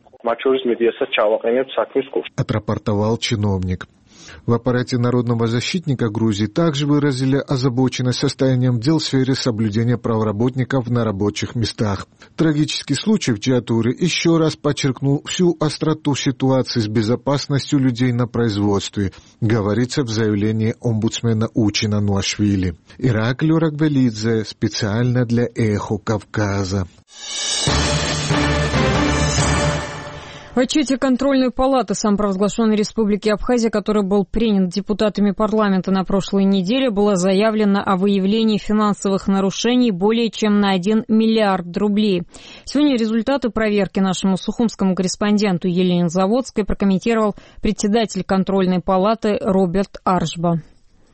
Отрапортовал чиновник. В аппарате народного защитника Грузии также выразили озабоченность состоянием дел в сфере соблюдения прав работников на рабочих местах. Трагический случай в Чиатуре еще раз подчеркнул всю остроту ситуации с безопасностью людей на производстве, говорится в заявлении омбудсмена Учина Нуашвили. Иракли Орагвилидзе специально для «Эхо Кавказа».
В отчете контрольной палаты самопровозглашенной Республики Абхазия, который был принят депутатами парламента на прошлой неделе, было заявлено о выявлении финансовых нарушений более чем на 1 миллиард рублей. Сегодня результаты проверки нашему сухумскому корреспонденту Елене Заводской прокомментировал председатель контрольной палаты Роберт Аршба.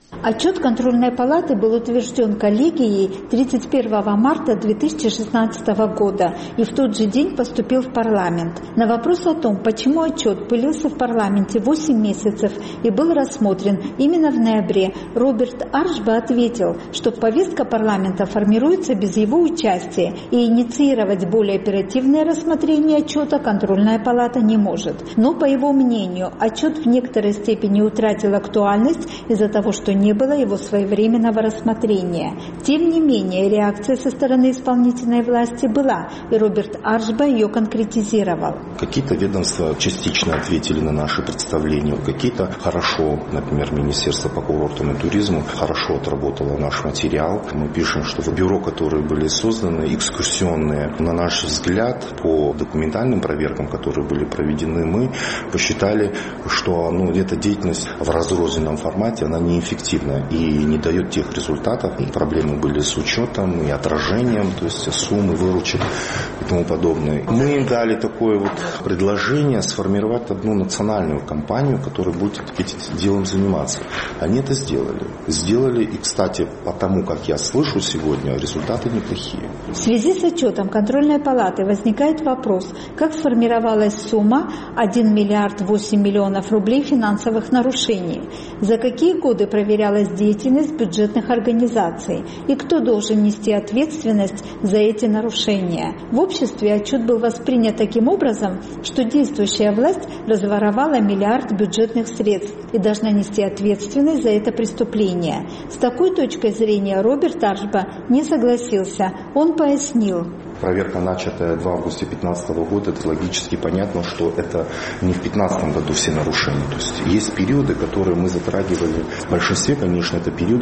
Отчет контрольной палаты был утвержден коллегией 31 марта 2016 года и в тот же день поступил в парламент. На вопрос о том, почему отчет пылился в парламенте 8 месяцев и был рассмотрен именно в ноябре, Роберт Аршба ответил, что повестка парламента формируется без его участия и инициировать более оперативное рассмотрение отчета контрольная палата не может. Но, по его мнению, отчет в некоторой степени утратил актуальность из-за того, что не было его своевременного рассмотрения. Тем не менее, реакция со стороны исполнительной власти была, и Роберт Аршба ее конкретизировал.
Какие-то ведомства частично ответили на наши представления, какие-то хорошо, например, Министерство по курортам и туризму хорошо отработало наш материал. Мы пишем, что в бюро, которые были созданы, экскурсионные, на наш взгляд, по документальным проверкам, которые были проведены, мы посчитали, что эта деятельность в разрозненном формате, она неэффективна и не дает тех результатов. Проблемы были с учетом и отражением, то есть суммы, выручек и тому подобное. Мы им дали такое предложение сформировать одну национальную компанию, которая будет этим делом заниматься. Они это сделали. Сделали, и, кстати, потому как я слышу сегодня, результаты неплохие.
В связи с отчетом контрольной палаты возникает вопрос, как сформировалась сумма 1 миллиард 8 миллионов рублей финансовых нарушений, за какие годы проверялась деятельность бюджетных организаций и кто должен нести ответственность за эти нарушения. В обществе отчет был воспринят таким образом, что действующая власть разворовала миллиард бюджетных средств и должна нести ответственность за это преступление. С такой точкой зрения Роберт Аршба не согласился. Он пояснил.
Проверка, начатая в августе 2015 года, это логически понятно, что это не в 2015 году все нарушения. То есть периоды, которые мы затрагивали. В большинстве, конечно, это периоды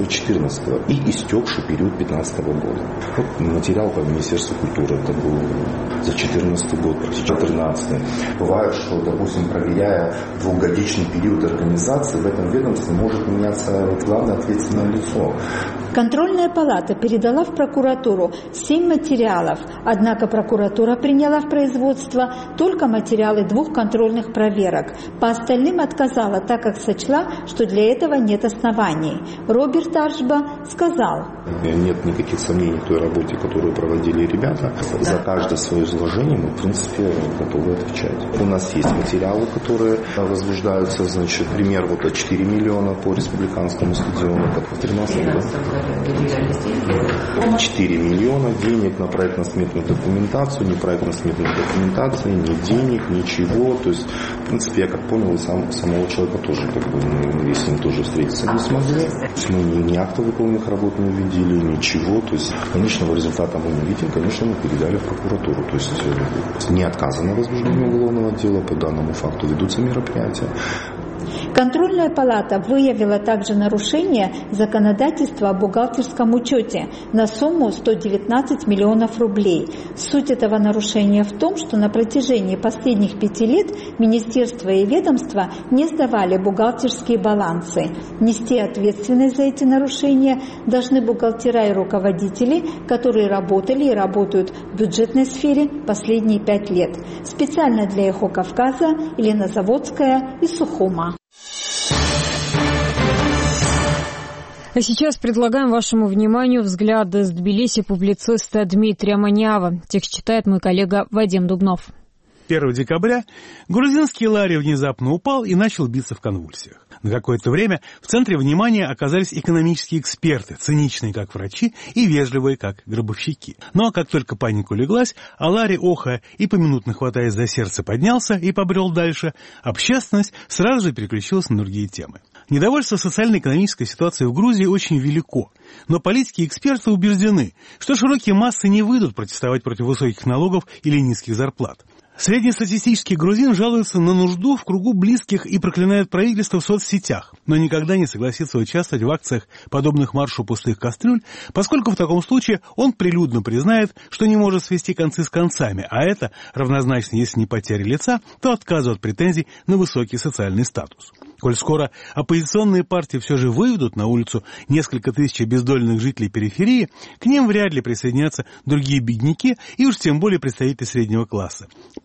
13-14 и истекший период 2015 года. Материал по Министерству культуры, это был за 2014 год, практически 2013. Бывает, что, допустим, проверяя двухгодичный период организации, в этом ведомстве может меняться главное ответственное лицо.
Контрольная палата передала в прокуратуру 7 материалов, однако прокуратура приняла в производство только материалы 2 контрольных проверок. По остальным отказала, так как сочла, что для этого нет оснований. Роберт Аршба сказал:
нет никаких сомнений в той работе, которую проводили ребята. За каждое свое изложение мы, в принципе, готовы отвечать. У нас есть материалы, которые возбуждаются, пример 4 миллиона по республиканскому стадиону, как в 2013 году. 4 миллиона денег на проектно-сметную документацию, ни проектно-сметной документации, ни денег, ничего. То есть, в принципе, я как понял, и самого человека тоже, мы с ним тоже встретиться не смогли. То есть мы ни акта выполненных работ не увидели, ничего. То есть конечного результата мы не видим, конечно, мы передали в прокуратуру. То есть не отказано возбуждение уголовного дела, по данному факту ведутся мероприятия.
Контрольная палата выявила также нарушение законодательства о бухгалтерском учете на сумму 119 миллионов рублей. Суть этого нарушения в том, что на протяжении последних 5 лет министерства и ведомства не сдавали бухгалтерские балансы. Нести ответственность за эти нарушения должны бухгалтера и руководители, которые работали и работают в бюджетной сфере последние 5 лет. Специально для «Эхо Кавказа» Елена Заводская из Сухума.
А сейчас предлагаем вашему вниманию взгляды с Тбилиси публициста Дмитрия Маниава. Текст читает мой коллега Вадим Дубнов.
1 декабря грузинский лари внезапно упал и начал биться в конвульсиях. На какое-то время в центре внимания оказались экономические эксперты, циничные как врачи и вежливые как гробовщики. Но как только паника улеглась, а лари, охая и поминутно хватаясь за сердце, поднялся и побрел дальше, общественность сразу же переключилась на другие темы. Недовольство социально-экономической ситуацией в Грузии очень велико, но политики и эксперты убеждены, что широкие массы не выйдут протестовать против высоких налогов или низких зарплат. Среднестатистический грузин жалуется на нужду в кругу близких и проклинает правительство в соцсетях, но никогда не согласится участвовать в акциях, подобных маршу пустых кастрюль, поскольку в таком случае он прилюдно признает, что не может свести концы с концами, а это равнозначно, если не потеря лица, то отказу от претензий на высокий социальный статус. Коль скоро оппозиционные партии все же выведут на улицу несколько тысяч бездольных жителей периферии, к ним вряд ли присоединятся другие бедняки и уж тем более представители среднего класса.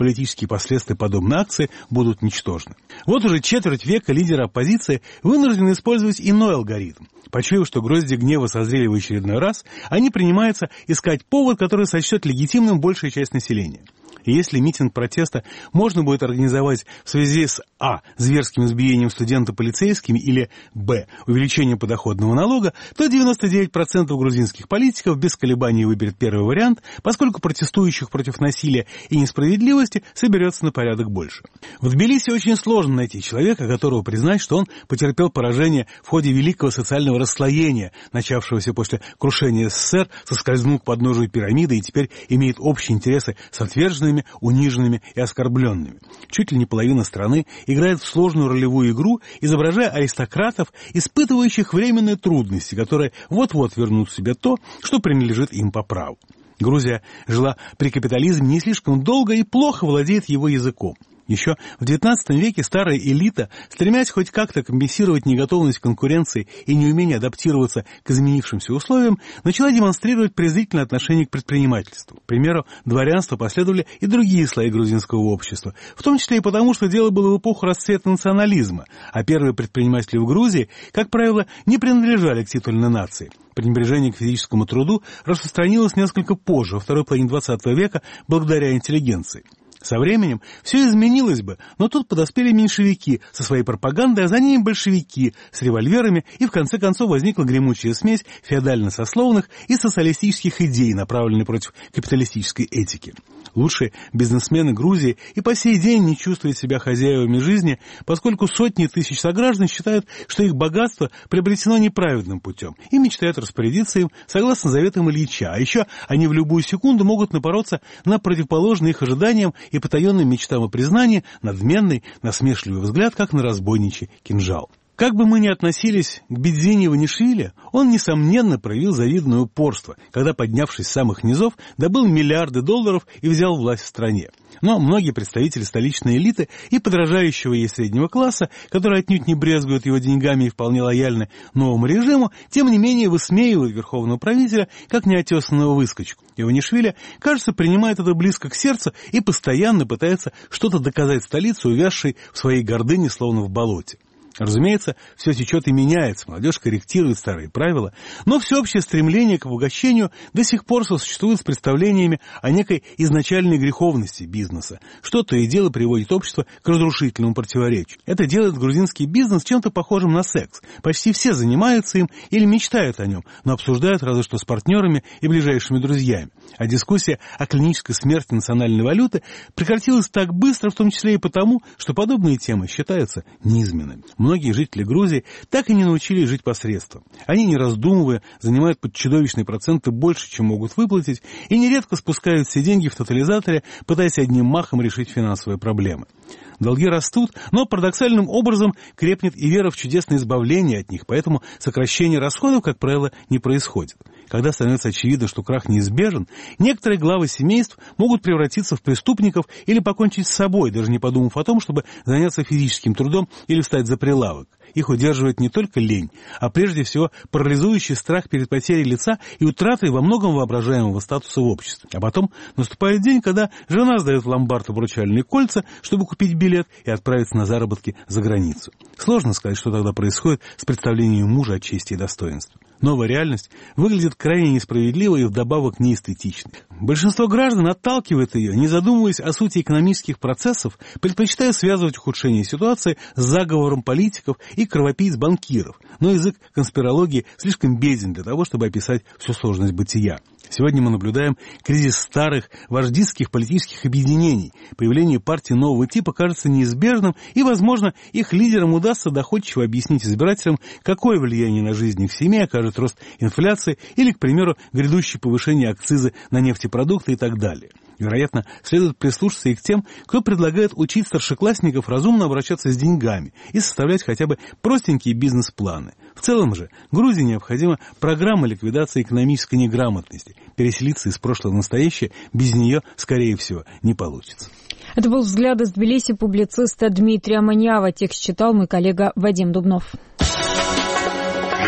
политические последствия подобной акции будут ничтожны. Вот уже четверть века лидеры оппозиции вынуждены использовать иной алгоритм. Почуяв, что грозди гнева созрели в очередной раз, они принимаются искать повод, который сочтет легитимным большая часть населения. И если митинг протеста можно будет организовать в связи с а. зверским избиением студента полицейскими или б. увеличением подоходного налога, то 99% грузинских политиков без колебаний выберет первый вариант, поскольку протестующих против насилия и несправедливости соберется на порядок больше. В Тбилиси очень сложно найти человека, которого признать, что он потерпел поражение в ходе великого социального расслоения, начавшегося после крушения СССР, соскользнул к подножию пирамиды и теперь имеет общие интересы с отверженными, униженными и оскорбленными. Чуть ли не половина страны играет в сложную ролевую игру, изображая аристократов, испытывающих временные трудности, которые вот-вот вернут себе то, что принадлежит им по праву. Грузия жила при капитализме не слишком долго и плохо владеет его языком. Еще в XIX веке старая элита, стремясь хоть как-то компенсировать неготовность конкуренции и неумение адаптироваться к изменившимся условиям, начала демонстрировать презрительное отношение к предпринимательству. К примеру, дворянства последовали и другие слои грузинского общества, в том числе и потому, что дело было в эпоху расцвета национализма, а первые предприниматели в Грузии, как правило, не принадлежали к титульной нации. Пренебрежение к физическому труду распространилось несколько позже, во второй половине XX века, благодаря интеллигенции. Со временем все изменилось бы, но тут подоспели меньшевики со своей пропагандой, а за ними большевики с револьверами, и в конце концов возникла гремучая смесь феодально-сословных и социалистических идей, направленных против капиталистической этики. Лучшие бизнесмены Грузии и по сей день не чувствуют себя хозяевами жизни, поскольку сотни тысяч сограждан считают, что их богатство приобретено неправедным путем, и мечтают распорядиться им согласно заветам Ильича, а еще они в любую секунду могут напороться на противоположные их ожиданиям и потаенным мечтам о признании надменный, насмешливый взгляд, как на разбойничий кинжал. Как бы мы ни относились к Бедзине Иванишвили, он, несомненно, проявил завидное упорство, когда, поднявшись с самых низов, добыл миллиарды долларов и взял власть в стране. Но многие представители столичной элиты и подражающего ей среднего класса, которые отнюдь не брезгуют его деньгами и вполне лояльны новому режиму, тем не менее высмеивают верховного правителя как неотесанного выскочку. Иванишвили, кажется, принимает это близко к сердцу и постоянно пытается что-то доказать столице, увязшей в своей гордыне, словно в болоте. Разумеется, все течет и меняется, молодежь корректирует старые правила, но всеобщее стремление к обогащению до сих пор сосуществует с представлениями о некой изначальной греховности бизнеса, что то и дело приводит общество к разрушительному противоречию. Это делает грузинский бизнес чем-то похожим на секс. Почти все занимаются им или мечтают о нем, но обсуждают разве что с партнерами и ближайшими друзьями. А дискуссия о клинической смерти национальной валюты прекратилась так быстро, в том числе и потому, что подобные темы считаются низменными. Многие жители Грузии так и не научились жить посредством. Они, не раздумывая, занимают под чудовищные проценты больше, чем могут выплатить, и нередко спускают все деньги в тотализаторе, пытаясь одним махом решить финансовые проблемы. Долги растут, но парадоксальным образом крепнет и вера в чудесное избавление от них, поэтому сокращение расходов, как правило, не происходит. Когда становится очевидно, что крах неизбежен, некоторые главы семейств могут превратиться в преступников или покончить с собой, даже не подумав о том, чтобы заняться физическим трудом или встать за прилавок. Их удерживает не только лень, а прежде всего парализующий страх перед потерей лица и утратой во многом воображаемого статуса в обществе. А потом наступает день, когда жена сдает в ломбард обручальные кольца, чтобы купить билет и отправиться на заработки за границу. Сложно сказать, что тогда происходит с представлением мужа о чести и достоинстве. Новая реальность выглядит крайне несправедливой и вдобавок неэстетичной. Большинство граждан отталкивает ее, не задумываясь о сути экономических процессов, предпочитая связывать ухудшение ситуации с заговором политиков и кровопийц-банкиров. Но язык конспирологии слишком беден для того, чтобы описать всю сложность бытия. Сегодня мы наблюдаем кризис старых вождистских политических объединений. Появление партий нового типа кажется неизбежным, и, возможно, их лидерам удастся доходчиво объяснить избирателям, какое влияние на жизнь их семей окажет рост инфляции или, к примеру, грядущее повышение акциза на нефтепродукты и так далее. Вероятно, следует прислушаться и к тем, кто предлагает учить старшеклассников разумно обращаться с деньгами и составлять хотя бы простенькие бизнес-планы. В целом же, Грузии необходима программа ликвидации экономической неграмотности. Переселиться из прошлого в настоящее без нее, скорее всего, не получится.
Это был взгляд из Тбилиси публициста Дмитрия Манява. Текст читал мой коллега Вадим Дубнов.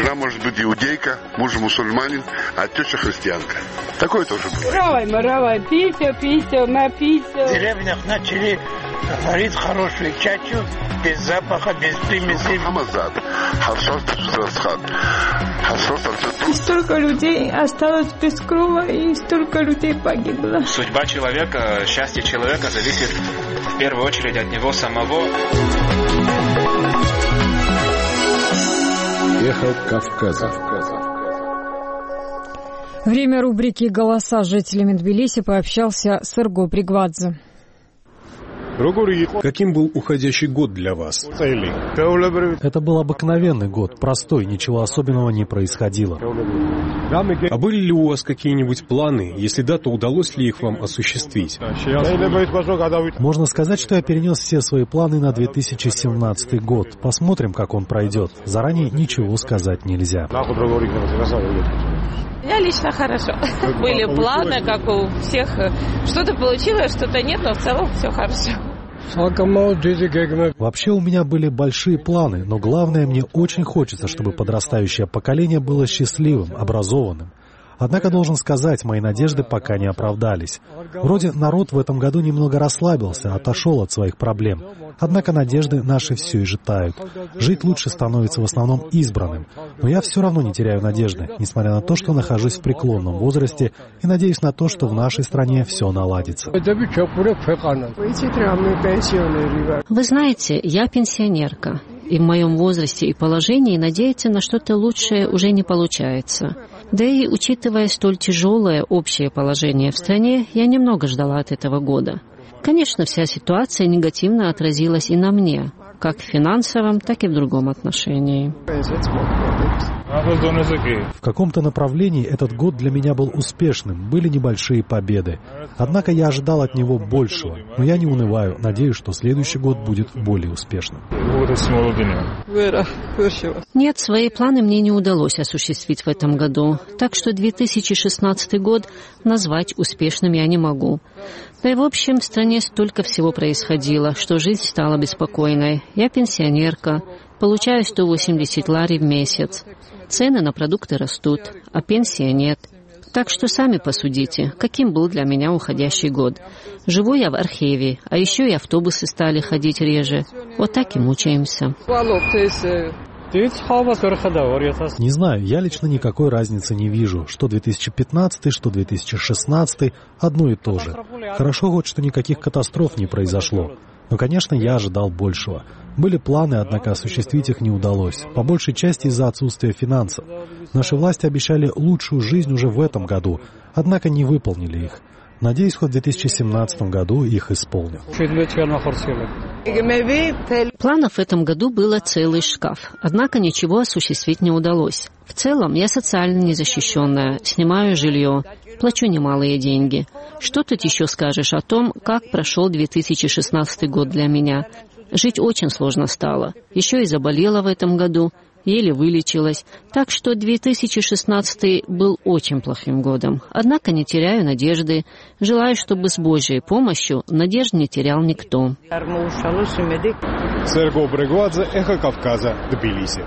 Жена может быть иудейка, муж мусульманин, а теща христианка. Такое тоже бывает.
Маравай, пися, напися.
В деревнях начали варить хорошую чачу, без запаха, без примесей.
И столько людей осталось без крова, и столько людей погибло.
Судьба человека, счастье человека зависит в первую очередь от него самого.
Эхо Кавказа.
Время рубрики «Голоса» с жителями Тбилиси пообщался с Эрго Бригвадзе.
Каким был уходящий год для вас?
Это был обыкновенный год, простой, ничего особенного не происходило.
А были ли у вас какие-нибудь планы? Если да, то удалось ли их вам осуществить?
Можно сказать, что я перенес все свои планы на 2017 год. Посмотрим, как он пройдет. Заранее ничего сказать нельзя.
Я лично хорошо. Были планы, как у всех. Что-то получилось, что-то нет, но в целом все хорошо.
Вообще у меня были большие планы, но главное, мне очень хочется, чтобы подрастающее поколение было счастливым, образованным. Однако, должен сказать, мои надежды пока не оправдались. Вроде народ в этом году немного расслабился, отошел от своих проблем. Однако надежды наши все еще тают. Жить лучше становится в основном избранным. Но я все равно не теряю надежды, несмотря на то, что нахожусь в преклонном возрасте, и надеюсь на то, что в нашей стране все наладится.
Вы знаете, я пенсионерка. И в моем возрасте и положении надеяться на что-то лучшее уже не получается. Да и, учитывая столь тяжелое общее положение в стране, я немного ждала от этого года. Конечно, вся ситуация негативно отразилась и на мне, как в финансовом, так и в другом отношении.
В каком-то направлении этот год для меня был успешным, были небольшие победы. Однако я ожидал от него большего, но я не унываю, надеюсь, что следующий год будет более успешным.
Нет, свои планы мне не удалось осуществить в этом году, так что 2016 год назвать успешным я не могу. Да и в общем в стране столько всего происходило, что жизнь стала беспокойной. Я пенсионерка, получаю 180 лари в месяц. Цены на продукты растут, а пенсии нет. Так что сами посудите, каким был для меня уходящий год. Живу я в Археве, а еще и автобусы стали ходить реже. Вот так и мучаемся.
Не знаю, я лично никакой разницы не вижу. Что 2015, что 2016, одно и то же. Хорошо хоть, что никаких катастроф не произошло. Но, конечно, я ожидал большего. Были планы, однако осуществить их не удалось. По большей части из-за отсутствия финансов. Наши власти обещали лучшую жизнь уже в этом году, однако не выполнили их. Надеюсь, хоть в 2017 году их исполнят.
Планов в этом году было целый шкаф, однако ничего осуществить не удалось. В целом, я социально незащищенная, снимаю жилье, плачу немалые деньги. Что тут еще скажешь о том, как прошел 2016 год для меня? Жить очень сложно стало. Еще и заболела в этом году, еле вылечилась. Так что 2016 был очень плохим годом. Однако не теряю надежды. Желаю, чтобы с Божьей помощью надежд не терял никто.
Эрго Бригвадзе, Эхо Кавказа, Тбилиси.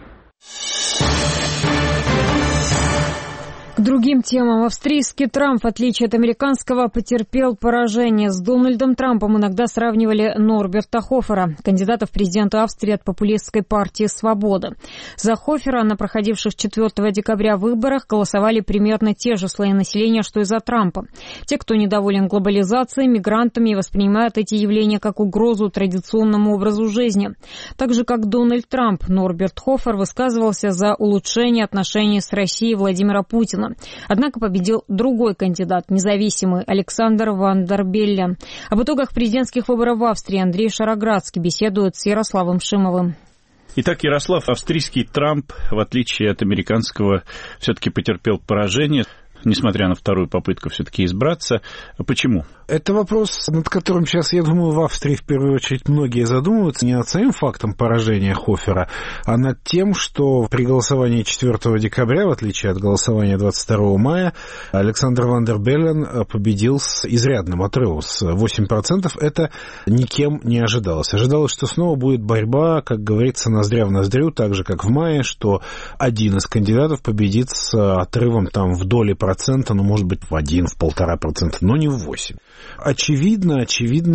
К другим темам. Австрийский Трамп, в отличие от американского, потерпел поражение. С Дональдом Трампом иногда сравнивали Норберта Хофера, кандидата в президенты Австрии от популистской партии «Свобода». За Хофера на проходивших 4 декабря выборах голосовали примерно те же слои населения, что и за Трампа. Те, кто недоволен глобализацией, мигрантами и воспринимают эти явления как угрозу традиционному образу жизни. Так же, как Дональд Трамп, Норберт Хофер высказывался за улучшение отношений с Россией Владимира Путина. Однако победил другой кандидат, независимый Александр Ван дер Белле. Об итогах президентских выборов в Австрии Андрей Шароградский беседует с Ярославом Шимовым.
Итак, Ярослав, австрийский Трамп, в отличие от американского, все-таки потерпел поражение, несмотря на вторую попытку все-таки избраться. Почему?
Это вопрос, над которым сейчас, я думаю, в Австрии в первую очередь многие задумываются не над самим фактом поражения Хофера, а над тем, что при голосовании 4 декабря, в отличие от голосования 22 мая, Александр Ван дер Беллен победил с изрядным отрывом, с 8%. Это никем не ожидалось. Ожидалось, что снова будет борьба, как говорится, ноздря в ноздрю, так же, как в мае, что один из кандидатов победит с отрывом там в доли процента, ну, может быть, в 1, в 1,5%, но не в 8%. Очевидно,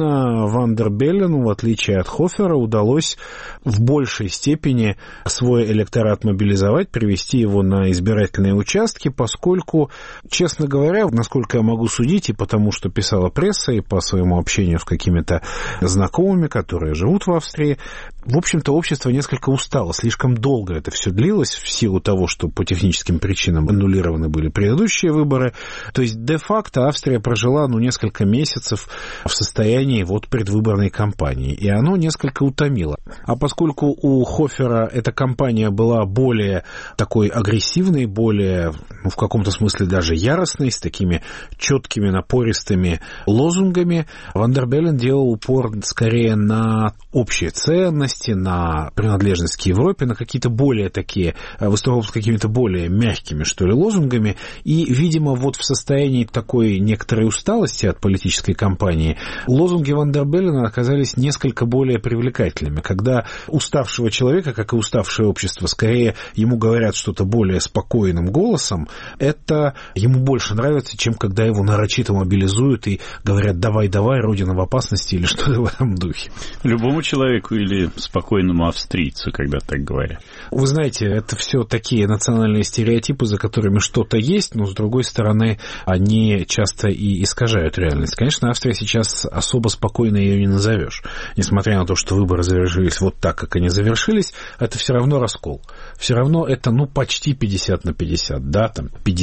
Ван дер Беллену, в отличие от Хофера, удалось в большей степени свой электорат мобилизовать, привести его на избирательные участки, поскольку, честно говоря, насколько я могу судить, и потому что писала пресса, и по своему общению с какими-то знакомыми, которые живут в Австрии, в общем-то, общество несколько устало. Слишком долго это все длилось в силу того, что по техническим причинам аннулированы были предыдущие выборы. То есть, де-факто Австрия прожила, несколько месяцев в состоянии предвыборной кампании. И оно несколько утомило. А поскольку у Хофера эта кампания была более такой агрессивной, более, в каком-то смысле даже яростной, с такими четкими, напористыми лозунгами, Ван дер Беллен делал упор скорее на общие ценности, на принадлежность к Европе, на какие-то более такие, выступал с какими-то более мягкими, что ли, лозунгами. И, видимо, в состоянии такой некоторой усталости от политической кампании лозунги Ван дер Беллена оказались несколько более привлекательными. Когда уставшего человека, как и уставшее общество, скорее ему говорят что-то более спокойным голосом, это ему больше нравится, чем когда его нарочито мобилизуют и говорят «давай, Родина в опасности» или что-то в этом духе.
Любому человеку или спокойному австрийцу, когда так говорят.
Вы знаете, это все такие национальные стереотипы, за которыми что-то есть, но, с другой стороны, они часто и искажают реальность. Конечно, Австрия сейчас особо спокойно ее не назовешь. Несмотря на то, что выборы завершились вот так, как они завершились, это все равно раскол. Все равно это, почти 50/50, да,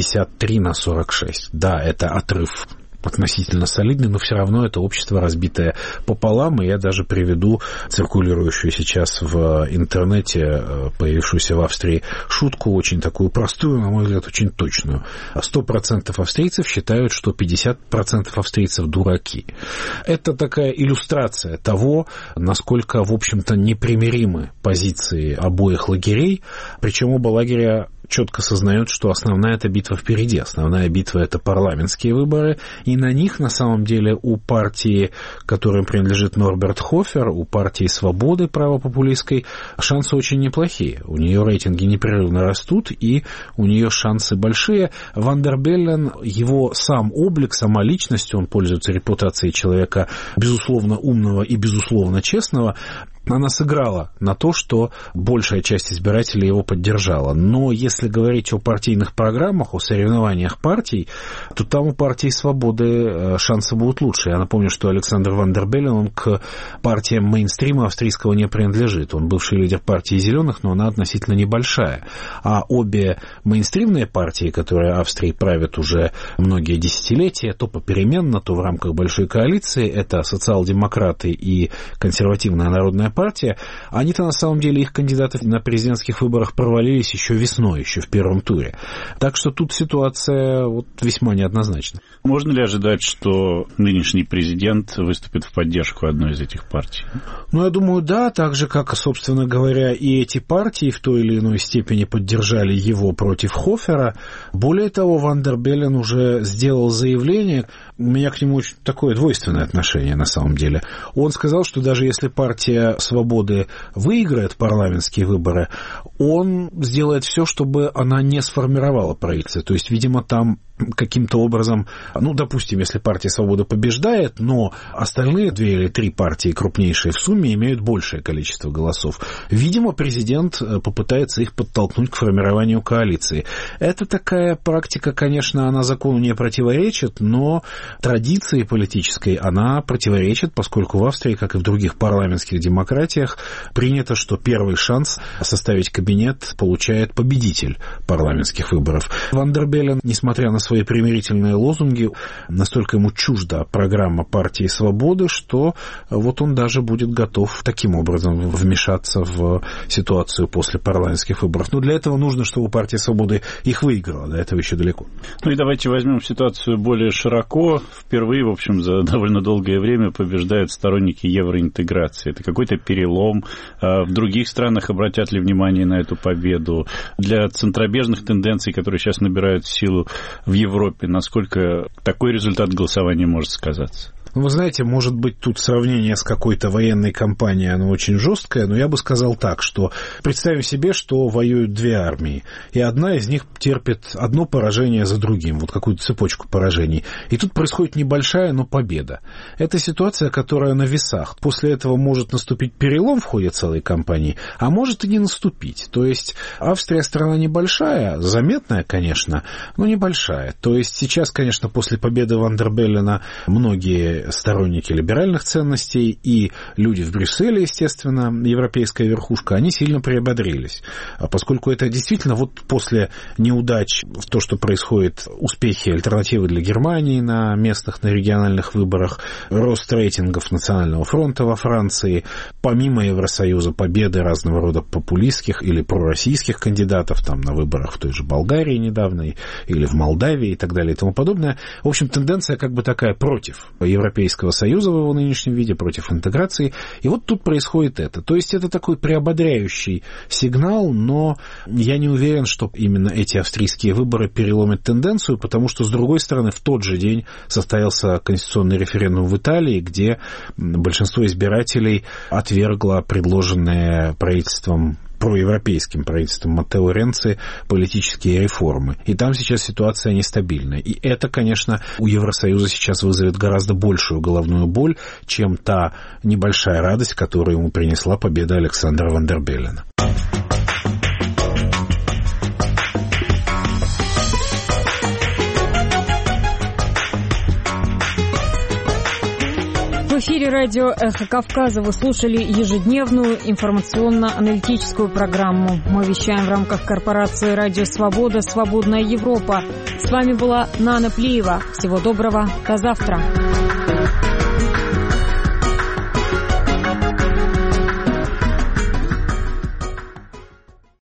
53/46. Да, это отрыв относительно солидный, но все равно это общество разбитое пополам, и я даже приведу циркулирующую сейчас в интернете, появившуюся в Австрии, шутку, очень такую простую, на мой взгляд, очень точную. 100% австрийцев считают, что 50% австрийцев дураки. Это такая иллюстрация того, насколько, в общем-то, непримиримы позиции обоих лагерей, причем оба лагеря четко сознают, что основная эта битва впереди. Основная битва — это парламентские выборы, и на них, на самом деле, у партии, которой принадлежит Норберт Хофер, у партии «Свободы» правопопулистской, шансы очень неплохие. У нее рейтинги непрерывно растут, и у нее шансы большие. Ван дер Беллен, его сам облик, сама личность, он пользуется репутацией человека, безусловно, умного и, безусловно, честного, она сыграла на то, что большая часть избирателей его поддержала. Но если говорить о партийных программах, о соревнованиях партий, то там у партии «Свободы» шансы будут лучше. Я напомню, что Александр Ван дер Беллен, он к партиям мейнстрима австрийского не принадлежит. Он бывший лидер партии «Зеленых», но она относительно небольшая. А обе мейнстримные партии, которые Австрией правят уже многие десятилетия, то попеременно, то в рамках большой коалиции, это социал-демократы и консервативная народная партия, они-то на самом деле, их кандидаты на президентских выборах провалились еще весной, еще в первом туре. Так что тут ситуация весьма неоднозначна.
Можно ли ожидать, что нынешний президент выступит в поддержку одной из этих партий?
Я думаю, да, так же, как, собственно говоря, и эти партии в той или иной степени поддержали его против Хофера. Более того, Ван дер Беллен уже сделал заявление, у меня к нему очень такое двойственное отношение на самом деле. Он сказал, что даже если партия «Свободы» выиграет парламентские выборы, он сделает все, чтобы она не сформировала правительство. То есть, видимо, там каким-то образом, допустим, если партия «Свобода» побеждает, но остальные 2 или 3 партии, крупнейшие в сумме, имеют большее количество голосов. Видимо, президент попытается их подтолкнуть к формированию коалиции. Это такая практика, конечно, она закону не противоречит, но традиции политической она противоречит, поскольку в Австрии, как и в других парламентских демократиях, принято, что первый шанс составить кабинет получает победитель парламентских выборов. Ван дер Беллен, несмотря на
свои примирительные лозунги, настолько ему чужда программа партии «Свободы», что вот он даже будет готов таким образом вмешаться в ситуацию после парламентских выборов. Но для этого нужно, чтобы партия «Свободы» их выиграла. До этого еще далеко.
Ну и давайте возьмем ситуацию более широко. Впервые, в общем, за довольно долгое время побеждают сторонники евроинтеграции. Это какой-то перелом. В других странах обратят ли внимание на эту победу? Для центробежных тенденций, которые сейчас набирают силу в Европе, насколько такой результат голосования может сказаться?
Вы знаете, может быть, тут сравнение с какой-то военной кампанией, оно очень жесткое, но я бы сказал так, что представим себе, что воюют две армии, и одна из них терпит одно поражение за другим, вот какую-то цепочку поражений. И тут происходит небольшая, но победа. Это ситуация, которая на весах. После этого может наступить перелом в ходе целой кампании, а может и не наступить. То есть Австрия страна небольшая, заметная, конечно, но небольшая. То есть сейчас, конечно, после победы Ван дер Беллена многие сторонники либеральных ценностей и люди в Брюсселе, естественно, европейская верхушка, они сильно приободрились. Поскольку это действительно вот после неудач в то, что происходит, успехи альтернативы для Германии на местных, на региональных выборах, рост рейтингов Национального фронта во Франции, помимо Евросоюза победы разного рода популистских или пророссийских кандидатов там на выборах в той же Болгарии недавно или в Молдавии и так далее и тому подобное. В общем, тенденция как бы такая против Европейского Союза в его нынешнем виде, против интеграции. И вот тут происходит это. То есть это такой приободряющий сигнал, но я не уверен, что именно эти австрийские выборы переломят тенденцию, потому что, с другой стороны, в тот же день состоялся конституционный референдум в Италии, где большинство избирателей отвергло предложенные проевропейским правительством Маттео Ренци политические реформы. И там сейчас ситуация нестабильная. И это, конечно, у Евросоюза сейчас вызовет гораздо большую головную боль, чем та небольшая радость, которую ему принесла победа Александра Ван дер Беллена.
В эфире радио «Эхо Кавказа» вы слушали ежедневную информационно-аналитическую программу. Мы вещаем в рамках корпорации «Радио Свобода. Свободная Европа». С вами была Нана Плиева. Всего доброго. До завтра.